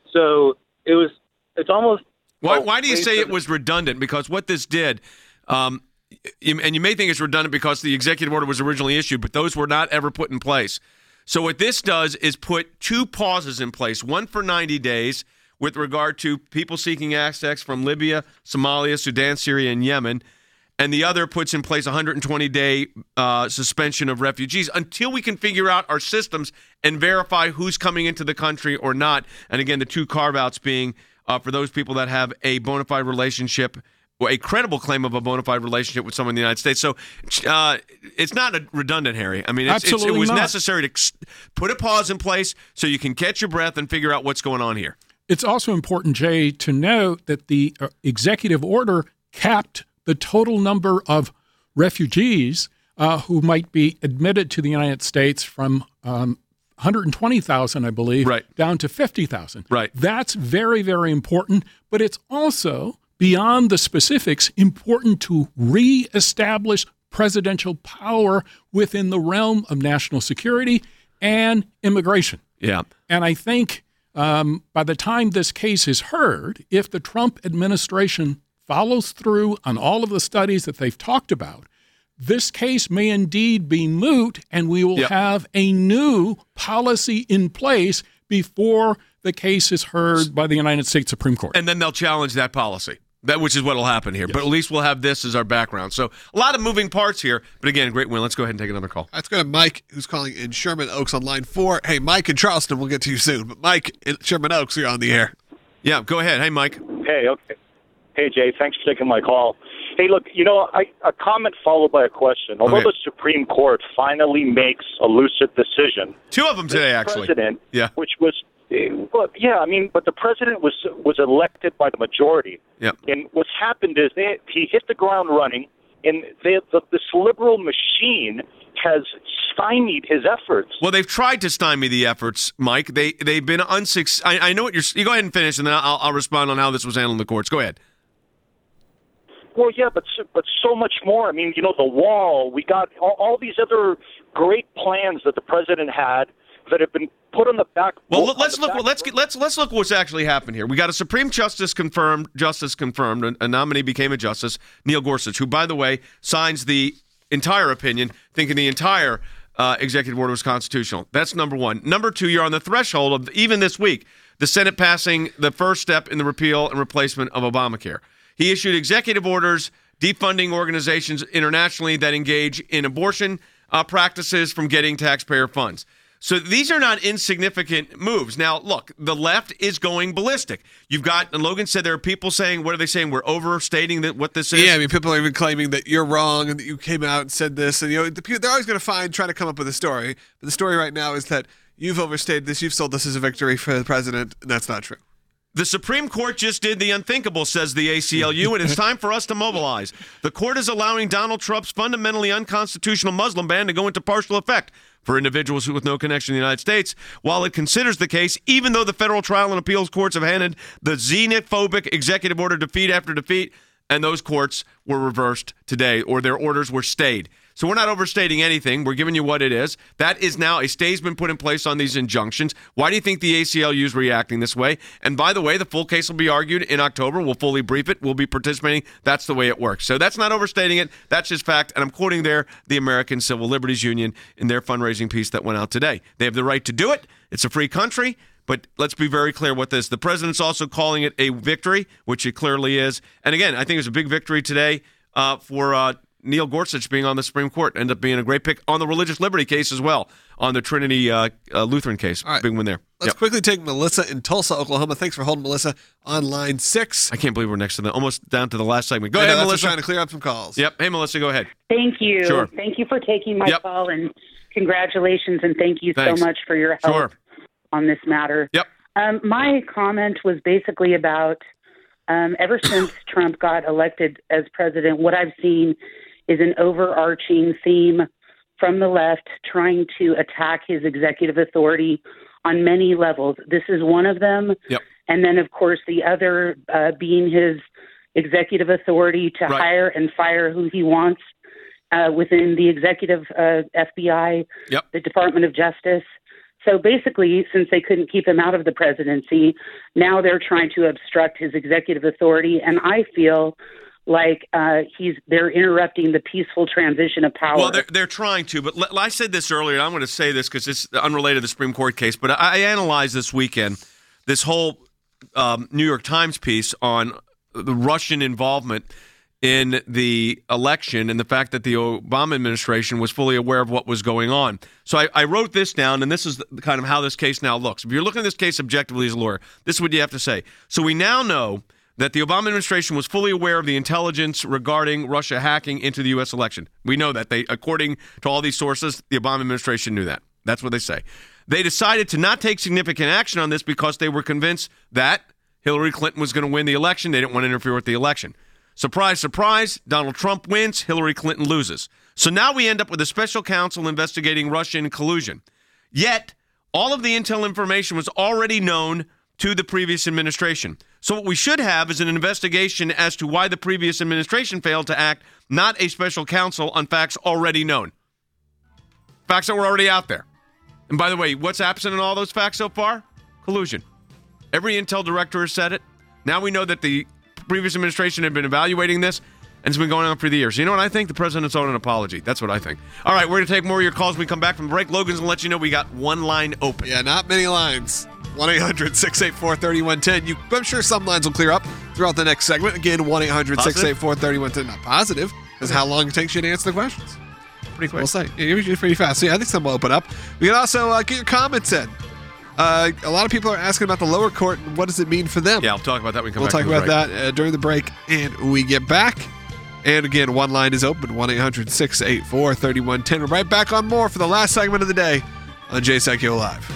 So it was, it's almost... Why, why do you say it was redundant? Because what this did, um, you- and you may think it's redundant because the executive order was originally issued, but those were not ever put in place. So what this does is put two pauses in place, one for ninety days with regard to people seeking access from Libya, Somalia, Sudan, Syria, and Yemen, and the other puts in place a one hundred twenty day uh, suspension of refugees until we can figure out our systems and verify who's coming into the country or not. And again, the two carve-outs being uh, for those people that have a bona fide relationship or a credible claim of a bona fide relationship with someone in the United States. So uh, it's not a redundant, Harry. I mean, it's, it's, it Absolutely was not. necessary to put a pause in place so you can catch your breath and figure out what's going on here. It's also important, Jay, to note that the uh, executive order capped the total number of refugees uh, who might be admitted to the United States from um, one hundred twenty thousand, I believe, right. down to fifty thousand. Right. That's very, very important, but it's also, beyond the specifics, important to reestablish presidential power within the realm of national security and immigration. Yeah. And I think um, by the time this case is heard, if the Trump administration follows through on all of the studies that they've talked about, this case may indeed be moot, and we will Yep. have a new policy in place before the case is heard by the United States Supreme Court. And then they'll challenge that policy, that which is what will happen here. Yes. But at least we'll have this as our background. So a lot of moving parts here. But again, great win. Let's go ahead and take another call. Let's go to Mike, who's calling in Sherman Oaks on line four. Hey, Mike in Charleston, we'll get to you soon. But Mike in Sherman Oaks, you're on the air. Yeah, go ahead. Hey, Mike. Hey, okay. Hey, Jay, thanks for taking my call. Hey, look, you know, I, a comment followed by a question. Although Okay. the Supreme Court finally makes a lucid decision, Two of them today, the actually. president, Yeah. which was, eh, well, yeah, I mean, but the president was was elected by the majority. Yeah. And what's happened is they, he hit the ground running, and they, the, this liberal machine has stymied his efforts. Well, they've tried to stymie the efforts, Mike. They they've been unsuccessful. I, I know what you're. You go ahead and finish, and then I'll, I'll respond on how this was handled in the courts. Go ahead. Well, yeah, but so, but so much more. I mean, you know, the wall. We got all, all these other great plans that the president had that have been put on the back. Well, on let's the look. back Let's get, let's let's look what's actually happened here. We got a Supreme Justice confirmed. Justice confirmed. A, a nominee became a justice, Neil Gorsuch, who, by the way, signs the entire opinion, thinking the entire uh, executive order was constitutional. That's number one. Number two, you're on the threshold of even this week the Senate passing the first step in the repeal and replacement of Obamacare. He issued executive orders defunding organizations internationally that engage in abortion uh, practices from getting taxpayer funds. So these are not insignificant moves. Now, look, the left is going ballistic. You've got, and Logan said there are people saying, what are they saying? We're overstating that what this is. Yeah, I mean, people are even claiming that you're wrong and that you came out and said this. And, you know, the, people- they're always going to find, try to come up with a story. But the story right now is that you've overstated this. You've sold this as a victory for the president, and that's not true. The Supreme Court just did the unthinkable, says the A C L U, and it's time for us to mobilize. The court is allowing Donald Trump's fundamentally unconstitutional Muslim ban to go into partial effect for individuals with no connection to the United States while it considers the case, even though the federal trial and appeals courts have handed the xenophobic executive order defeat after defeat, and those courts were reversed today, or their orders were stayed. So we're not overstating anything. We're giving you what it is. That is now a stay's been put in place on these injunctions. Why do you think the A C L U is reacting this way? And by the way, the full case will be argued in October. We'll fully brief it. We'll be participating. That's the way it works. So that's not overstating it. That's just fact. And I'm quoting there the American Civil Liberties Union in their fundraising piece that went out today. They have the right to do it. It's a free country. But let's be very clear what this. The president's also calling it a victory, which it clearly is. And again, I think it's a big victory today uh, for uh, Neil Gorsuch being on the Supreme Court. Ended up being a great pick on the religious liberty case as well, on the Trinity uh, uh, Lutheran case. All right. Big win there. Let's yep. quickly take Melissa in Tulsa, Oklahoma. Thanks for holding Melissa on line six. I can't believe we're next to the almost down to the last segment. Go I ahead, know, Melissa. Trying to clear up some calls. Yep. Hey, Melissa, go ahead. Thank you. Sure. Thank you for taking my yep. call, and congratulations, and thank you Thanks. so much for your help sure. on this matter. Yep. Um, my comment was basically about um, ever since Trump got elected as president, what I've seen is an overarching theme from the left trying to attack his executive authority on many levels. This is one of them. Yep. And then, of course, the other uh, being his executive authority to right. hire and fire who he wants uh, within the executive uh, F B I, yep. the Department of Justice. So basically, since they couldn't keep him out of the presidency, now they're trying to obstruct his executive authority. And I feel like uh, he's they're interrupting the peaceful transition of power. Well, they're, they're trying to. But l- I said this earlier, and I'm going to say this because it's unrelated to the Supreme Court case. But I, I analyzed this weekend this whole um, New York Times piece on the Russian involvement in the election and the fact that the Obama administration was fully aware of what was going on. So I, I wrote this down, and this is the, kind of how this case now looks. If you're looking at this case objectively as a lawyer, this is what you have to say. So we now know that the Obama administration was fully aware of the intelligence regarding Russia hacking into the U S election. We know that. They, according to all these sources, the Obama administration knew that. That's what they say. They decided to not take significant action on this because they were convinced that Hillary Clinton was going to win the election. They didn't want to interfere with the election. Surprise, surprise, Donald Trump wins, Hillary Clinton loses. So now we end up with a special counsel investigating Russian collusion. Yet, all of the intel information was already known to the previous administration. So what we should have is an investigation as to why the previous administration failed to act, not a special counsel on facts already known. Facts that were already out there. And by the way, what's absent in all those facts so far? Collusion. Every intel director has said it. Now we know that the previous administration had been evaluating this, and it's been going on for the years. So you know what I think? The president's owed an apology. That's what I think. All right, we're going to take more of your calls when we come back from break. Logan's going to let you know we got one line open. Yeah, not many lines. one eight hundred six eight four three one one zero. You, I'm sure some lines will clear up throughout the next segment. Again, one eight hundred six eight four three one one zero. Not positive, because how long it takes you to answer the questions. Pretty quick. We'll say. Yeah, usually pretty fast. So yeah, I think some will open up. We can also uh, get your comments in. Uh, a lot of people are asking about the lower court and what does it mean for them. Yeah, I'll talk about that when we come we'll back. We'll talk about break. that uh, during the break and we get back. And again, one line is open, one eight hundred six eight four three one one zero. We're right back on more for the last segment of the day on Jay Sekulow Live.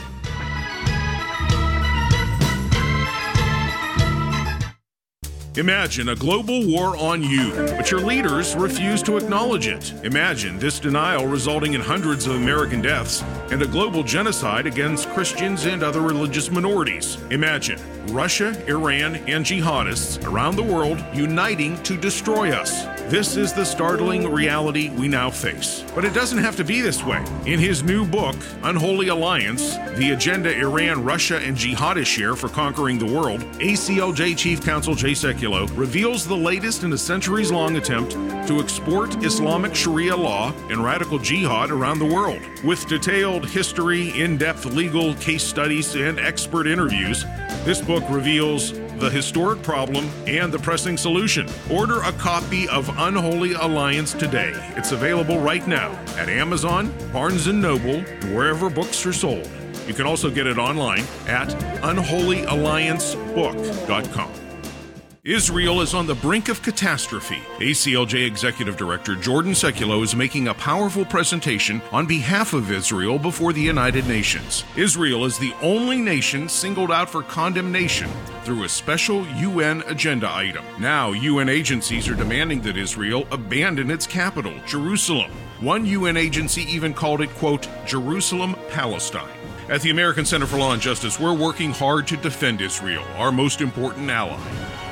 Imagine a global war on you, but your leaders refuse to acknowledge it. Imagine this denial resulting in hundreds of American deaths and a global genocide against Christians and other religious minorities. Imagine Russia, Iran, and jihadists around the world uniting to destroy us. This is the startling reality we now face. But it doesn't have to be this way. In his new book, Unholy Alliance, The Agenda Iran, Russia, and Jihadists Share for Conquering the World, A C L J Chief Counsel Jay Sekulow reveals the latest in a centuries-long attempt to export Islamic Sharia law and radical jihad around the world. With detailed history, in-depth legal case studies, and expert interviews, this book reveals the historic problem and the pressing solution. Order a copy of Unholy Alliance today. It's available right now at Amazon, Barnes and Noble, and wherever books are sold. You can also get it online at unholy alliance book dot com. Israel is on the brink of catastrophe. A C L J Executive Director Jordan Sekulow is making a powerful presentation on behalf of Israel before the United Nations. Israel is the only nation singled out for condemnation through a special U N agenda item. Now, U N agencies are demanding that Israel abandon its capital, Jerusalem. One U N agency even called it, quote, Jerusalem, Palestine. At the American Center for Law and Justice, we're working hard to defend Israel, our most important ally.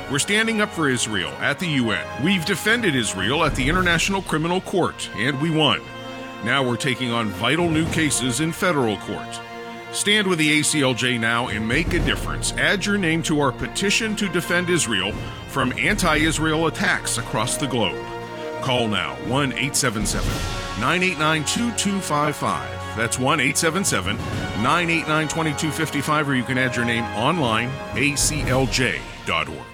We're standing up for Israel at the U N. We've defended Israel at the International Criminal Court, and we won. Now we're taking on vital new cases in federal court. Stand with the A C L J now and make a difference. Add your name to our petition to defend Israel from anti-Israel attacks across the globe. Call now, one eight seven seven, nine eight nine, two two five five. That's one eight seven seven, nine eight nine, two two five five, or you can add your name online, A C L J dot org.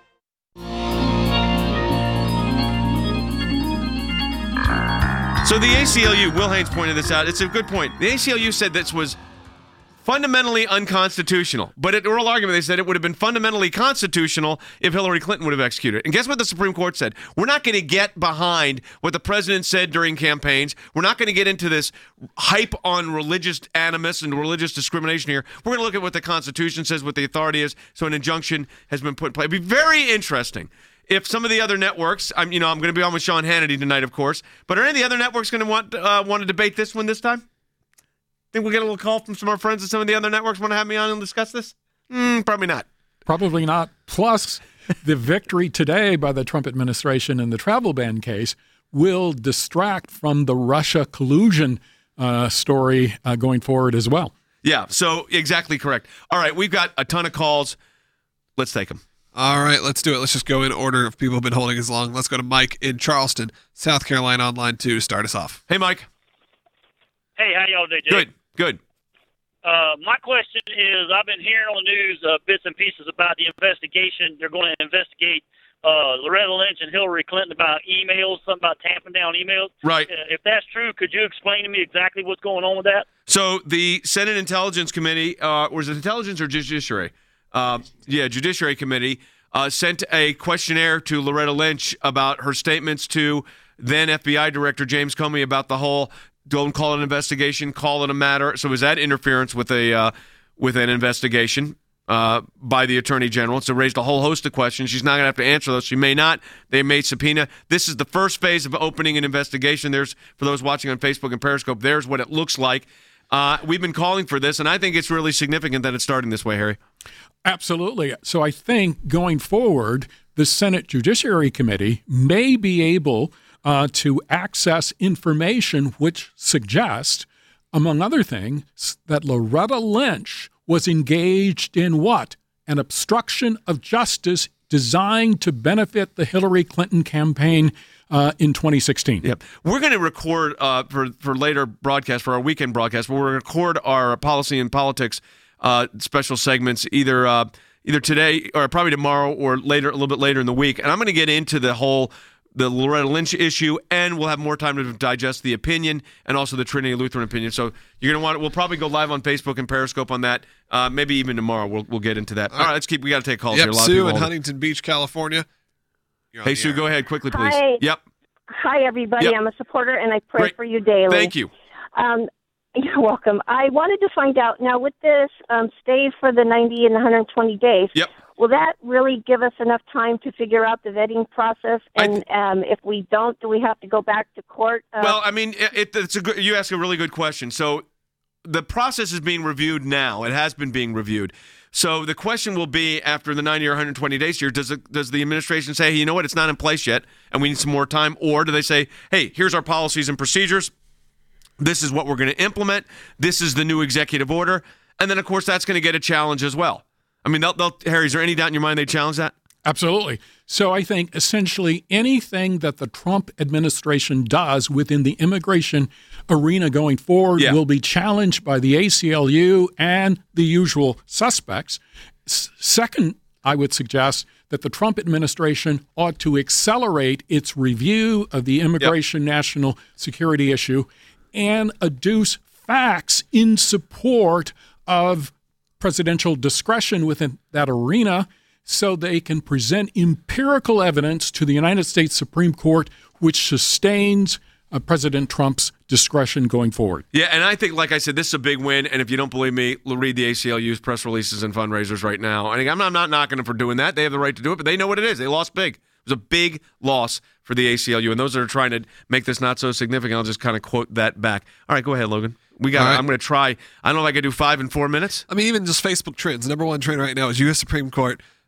So the A C L U, Will Haynes pointed this out. It's a good point. The A C L U said this was fundamentally unconstitutional. But at oral argument, they said it would have been fundamentally constitutional if Hillary Clinton would have executed it. And guess what the Supreme Court said? We're not going to get behind what the president said during campaigns. We're not going to get into this hype on religious animus and religious discrimination here. We're going to look at what the Constitution says, what the authority is. So an injunction has been put in place. It'd be very interesting if some of the other networks, I'm, you know, I'm going to be on with Sean Hannity tonight, of course, but are any of the other networks going to want uh, want to debate this one this time? Think we'll get a little call from some of our friends at some of the other networks want to have me on and discuss this? Mm, probably not. Probably not. Plus, the victory today by the Trump administration in the travel ban case will distract from the Russia collusion uh, story uh, going forward as well. Yeah, so exactly correct. All right, we've got a ton of calls. Let's take them. All right, let's do it. Let's just go in order if people have been holding as long. Let's go to Mike in Charleston, South Carolina on line two to start us off. Hey, Mike. Hey, how y'all doing? Good, good. Uh, my question is, I've been hearing on the news uh, bits and pieces about the investigation. They're going to investigate uh, Loretta Lynch and Hillary Clinton about emails, something about tamping down emails. Right. Uh, if that's true, could you explain to me exactly what's going on with that? So the Senate Intelligence Committee, uh, was it Intelligence or Judiciary? Uh, yeah, Judiciary Committee uh, sent a questionnaire to Loretta Lynch about her statements to then F B I Director James Comey about the whole don't call it an investigation, call it a matter. So is that interference with a uh, with an investigation uh, by the Attorney General? So raised a whole host of questions. She's not going to have to answer those. She may not. They may subpoena. This is the first phase of opening an investigation. There's, for those watching on Facebook and Periscope, there's what it looks like. Uh, we've been calling for this, and I think it's really significant that it's starting this way, Harry. Absolutely. So I think going forward, the Senate Judiciary Committee may be able uh, to access information which suggests, among other things, that Loretta Lynch was engaged in what? An obstruction of justice designed to benefit the Hillary Clinton campaign uh, in twenty sixteen. Yep. We're going to record uh, for, for later broadcast, for our weekend broadcast, we're going to record our policy and politics uh, special segments either uh, either today or probably tomorrow or later, a little bit later in the week. And I'm going to get into the whole the Loretta Lynch issue, and we'll have more time to digest the opinion and also the Trinity Lutheran opinion. So you're going to want. We'll probably go live on Facebook and Periscope on that. Uh, maybe even tomorrow. We'll we'll get into that. All right, let's keep. We got to take calls yep, here. A lot Sue of in people Huntington Beach, California. Hey, Sue, go ahead quickly, please. Hi. Yep. Hi, everybody. Yep. I'm a supporter, and I pray Great. for you daily. Thank you. Um, you're welcome. I wanted to find out, now with this um, stay for the ninety and one hundred twenty days, yep. will that really give us enough time to figure out the vetting process? And th- um, if we don't, do we have to go back to court? Uh, well, I mean, it, it's a good, you ask a really good question. So the process is being reviewed now. It has been being reviewed. So the question will be, after the ninety or one hundred twenty days here, does it, does the administration say, hey, you know what, it's not in place yet, and we need some more time? Or do they say, hey, here's our policies and procedures. This is what we're going to implement. This is the new executive order. And then, of course, that's going to get a challenge as well. I mean, they'll, they'll, Harry, is there any doubt in your mind they challenge that? Absolutely. So I think essentially anything that the Trump administration does within the immigration arena going forward yeah. will be challenged by the A C L U and the usual suspects. S- second, I would suggest that the Trump administration ought to accelerate its review of the immigration yep. national security issue and adduce facts in support of presidential discretion within that arena, so they can present empirical evidence to the United States Supreme Court which sustains uh, President Trump's discretion going forward. Yeah, and I think, like I said, this is a big win. And if you don't believe me, read the A C L U's press releases and fundraisers right now. I think I'm not, I'm not knocking them for doing that. They have the right to do it, but they know what it is. They lost big. It was a big loss for the A C L U. And those that are trying to make this not so significant, I'll just kind of quote that back. All right, go ahead, Logan. We got. Right. I'm going to try. I don't know if I can do five in four minutes. I mean, even just Facebook trends. Number one trend right now is U S Supreme Court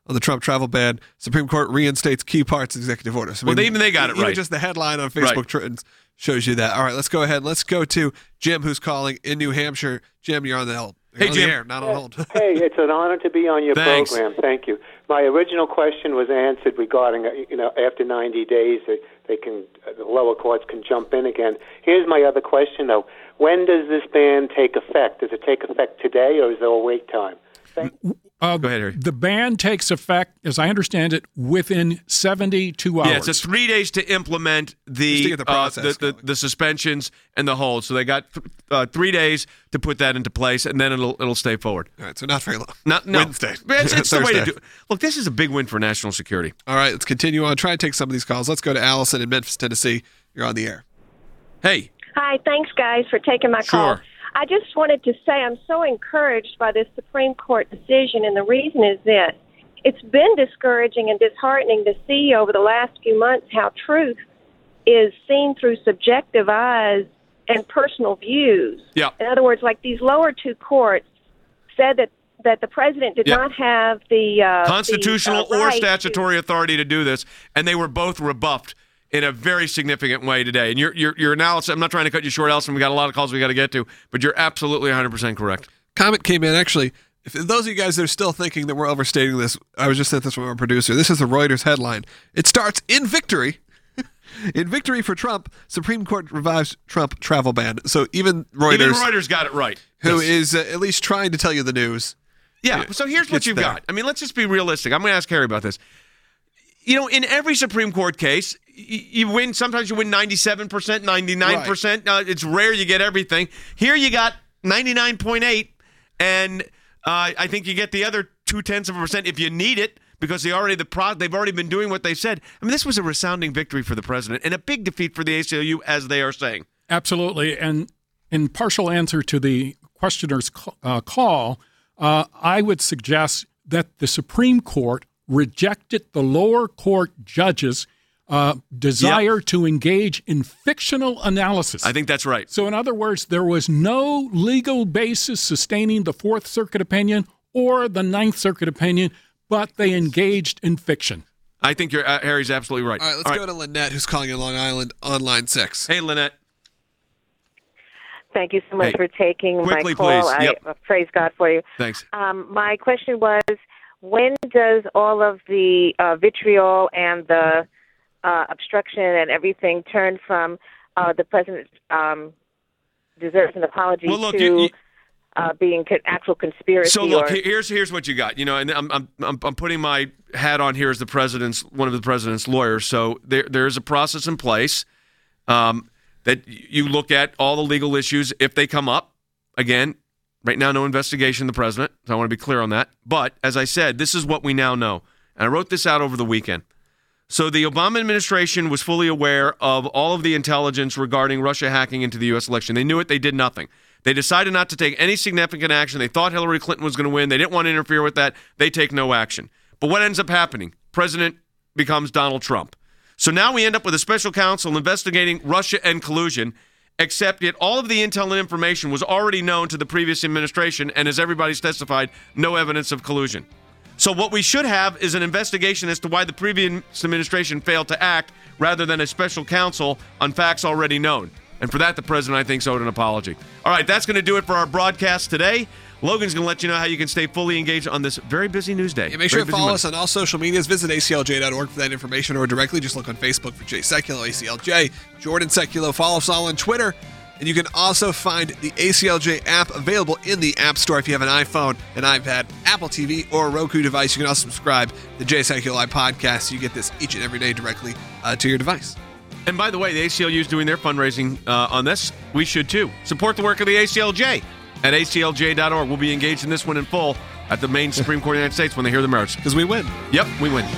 on the Trump travel ban. Supreme Court reinstates key parts of executive order. So well, they, even they got it even right. Just the headline on Facebook right. Trends shows you that. All right, let's go ahead. Let's go to Jim, who's calling in New Hampshire. Jim, you're on the hold. You're hey, on Jim. The air, not on hold. Hey, it's an honor to be on your Thanks. program. Thank you. My original question was answered regarding, uh, you know, after ninety days, they, they can, uh, the lower courts can jump in again. Here's my other question, though. When does this ban take effect? Does it take effect today, or is there a wait time? Thank Uh, Go ahead, Harry. The ban takes effect, as I understand it, within seventy-two hours. Yeah, it's a three days to implement the to get the uh, process the, the, the suspensions and the hold. So they got th- uh, three days to put that into place, and then it'll it'll stay forward. All right, so not very long. Not, no. Wednesday. It's, it's the way to Thursday. do it. Look, this is a big win for national security. All right, let's continue on. Try and take some of these calls. Let's go to Allison in Memphis, Tennessee. You're on the air. Hey. Hi, thanks, guys, for taking my call. Sure. I just wanted to say I'm so encouraged by this Supreme Court decision, and the reason is this. It's been discouraging and disheartening to see over the last few months how truth is seen through subjective eyes and personal views. Yeah. In other words, like these lower two courts said that, that the president did Yeah. not have the uh, Constitutional the, uh, or right to- statutory authority to do this, and they were both rebuffed in a very significant way today. And your your your analysis, I'm not trying to cut you short, Allison. We got a lot of calls we got to get to, but you're absolutely one hundred percent correct. Comment came in, actually. If those of you guys that are still thinking that we're overstating this, I was just sent this from our producer. This is the Reuters headline. It starts in victory. In victory for Trump, Supreme Court revives Trump travel ban. So even Reuters, Even Reuters got it right. who Yes. is uh, at least trying to tell you the news. Yeah, Yeah, so here's what gets you've there. got. I mean, let's just be realistic. I'm going to ask Harry about this. You know, in every Supreme Court case, y- you win. Sometimes you win ninety-seven percent, ninety-nine percent. Uh, it's rare you get everything. Here you got ninety-nine point eight, and uh, I think you get the other two-tenths of a percent if you need it, because they already the pro- they've already been doing what they said. I mean, this was a resounding victory for the president and a big defeat for the A C L U, as they are saying. Absolutely. And in partial answer to the questioner's uh, call, uh, I would suggest that the Supreme Court rejected the lower court judges' uh, desire Yep. to engage in fictional analysis. I think that's right. So, in other words, there was no legal basis sustaining the Fourth Circuit opinion or the Ninth Circuit opinion, but they engaged in fiction. I think you're, uh, Harry's absolutely right. All right, let's go to Lynette, who's calling in Long Island on line six. Hey, Lynette. Thank you so much Hey, for taking quickly, my call. please. I Yep. uh, praise God for you. Thanks. Um, my question was, when does all of the uh, vitriol and the uh, obstruction and everything turn from uh, the president um, deserves an apology Well, look, to you- you- uh, being co- actual conspiracy? So look, or, he- here's here's what you got. You know, and I'm I'm I'm I'm putting my hat on here as the president's one of the president's lawyers. So there there is a process in place um, that you look at all the legal issues if they come up. Again, right now, no investigation of the president. So I want to be clear on that. But as I said, this is what we now know, and I wrote this out over the weekend. So the Obama administration was fully aware of all of the intelligence regarding Russia hacking into the U S election. They knew it. They did nothing. They decided not to take any significant action. They thought Hillary Clinton was going to win. They didn't want to interfere with that. They take no action. But what ends up happening? President becomes Donald Trump. So now we end up with a special counsel investigating Russia and collusion, except yet all of the intel and information was already known to the previous administration, and as everybody's testified, no evidence of collusion. So what we should have is an investigation as to why the previous administration failed to act rather than a special counsel on facts already known. And for that, the president, I think, owed an apology. All right, that's going to do it for our broadcast today. Logan's going to let you know how you can stay fully engaged on this very busy news day. Yeah, make sure to follow us on all social medias. Visit A C L J dot org for that information, or directly just look on Facebook for Jay Sekulow, A C L J, Jordan Sekulow. Follow us all on Twitter. And you can also find the A C L J app available in the App Store if you have an iPhone, an iPad, Apple T V, or a Roku device. You can also subscribe to the Jay Sekulow podcast so you get this each and every day directly uh, to your device. And by the way, the A C L U is doing their fundraising uh, on this. We should too. Support the work of the A C L J at A C L J dot org. We'll be engaged in this one in full at the main Supreme Court of the United States when they hear the merits. Because we win. Yep, we win.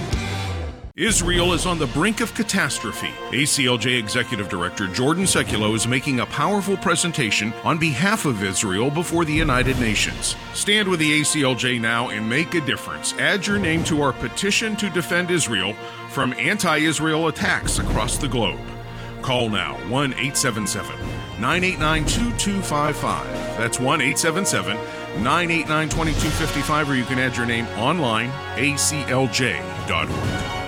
Israel is on the brink of catastrophe. A C L J Executive Director Jordan Sekulow is making a powerful presentation on behalf of Israel before the United Nations. Stand with the A C L J now and make a difference. Add your name to our petition to defend Israel from anti-Israel attacks across the globe. Call now, one eight seven seven, nine eight nine, two two five five. That's one eight seven seven, nine eight nine, two two five five, or you can add your name online, A C L J dot org.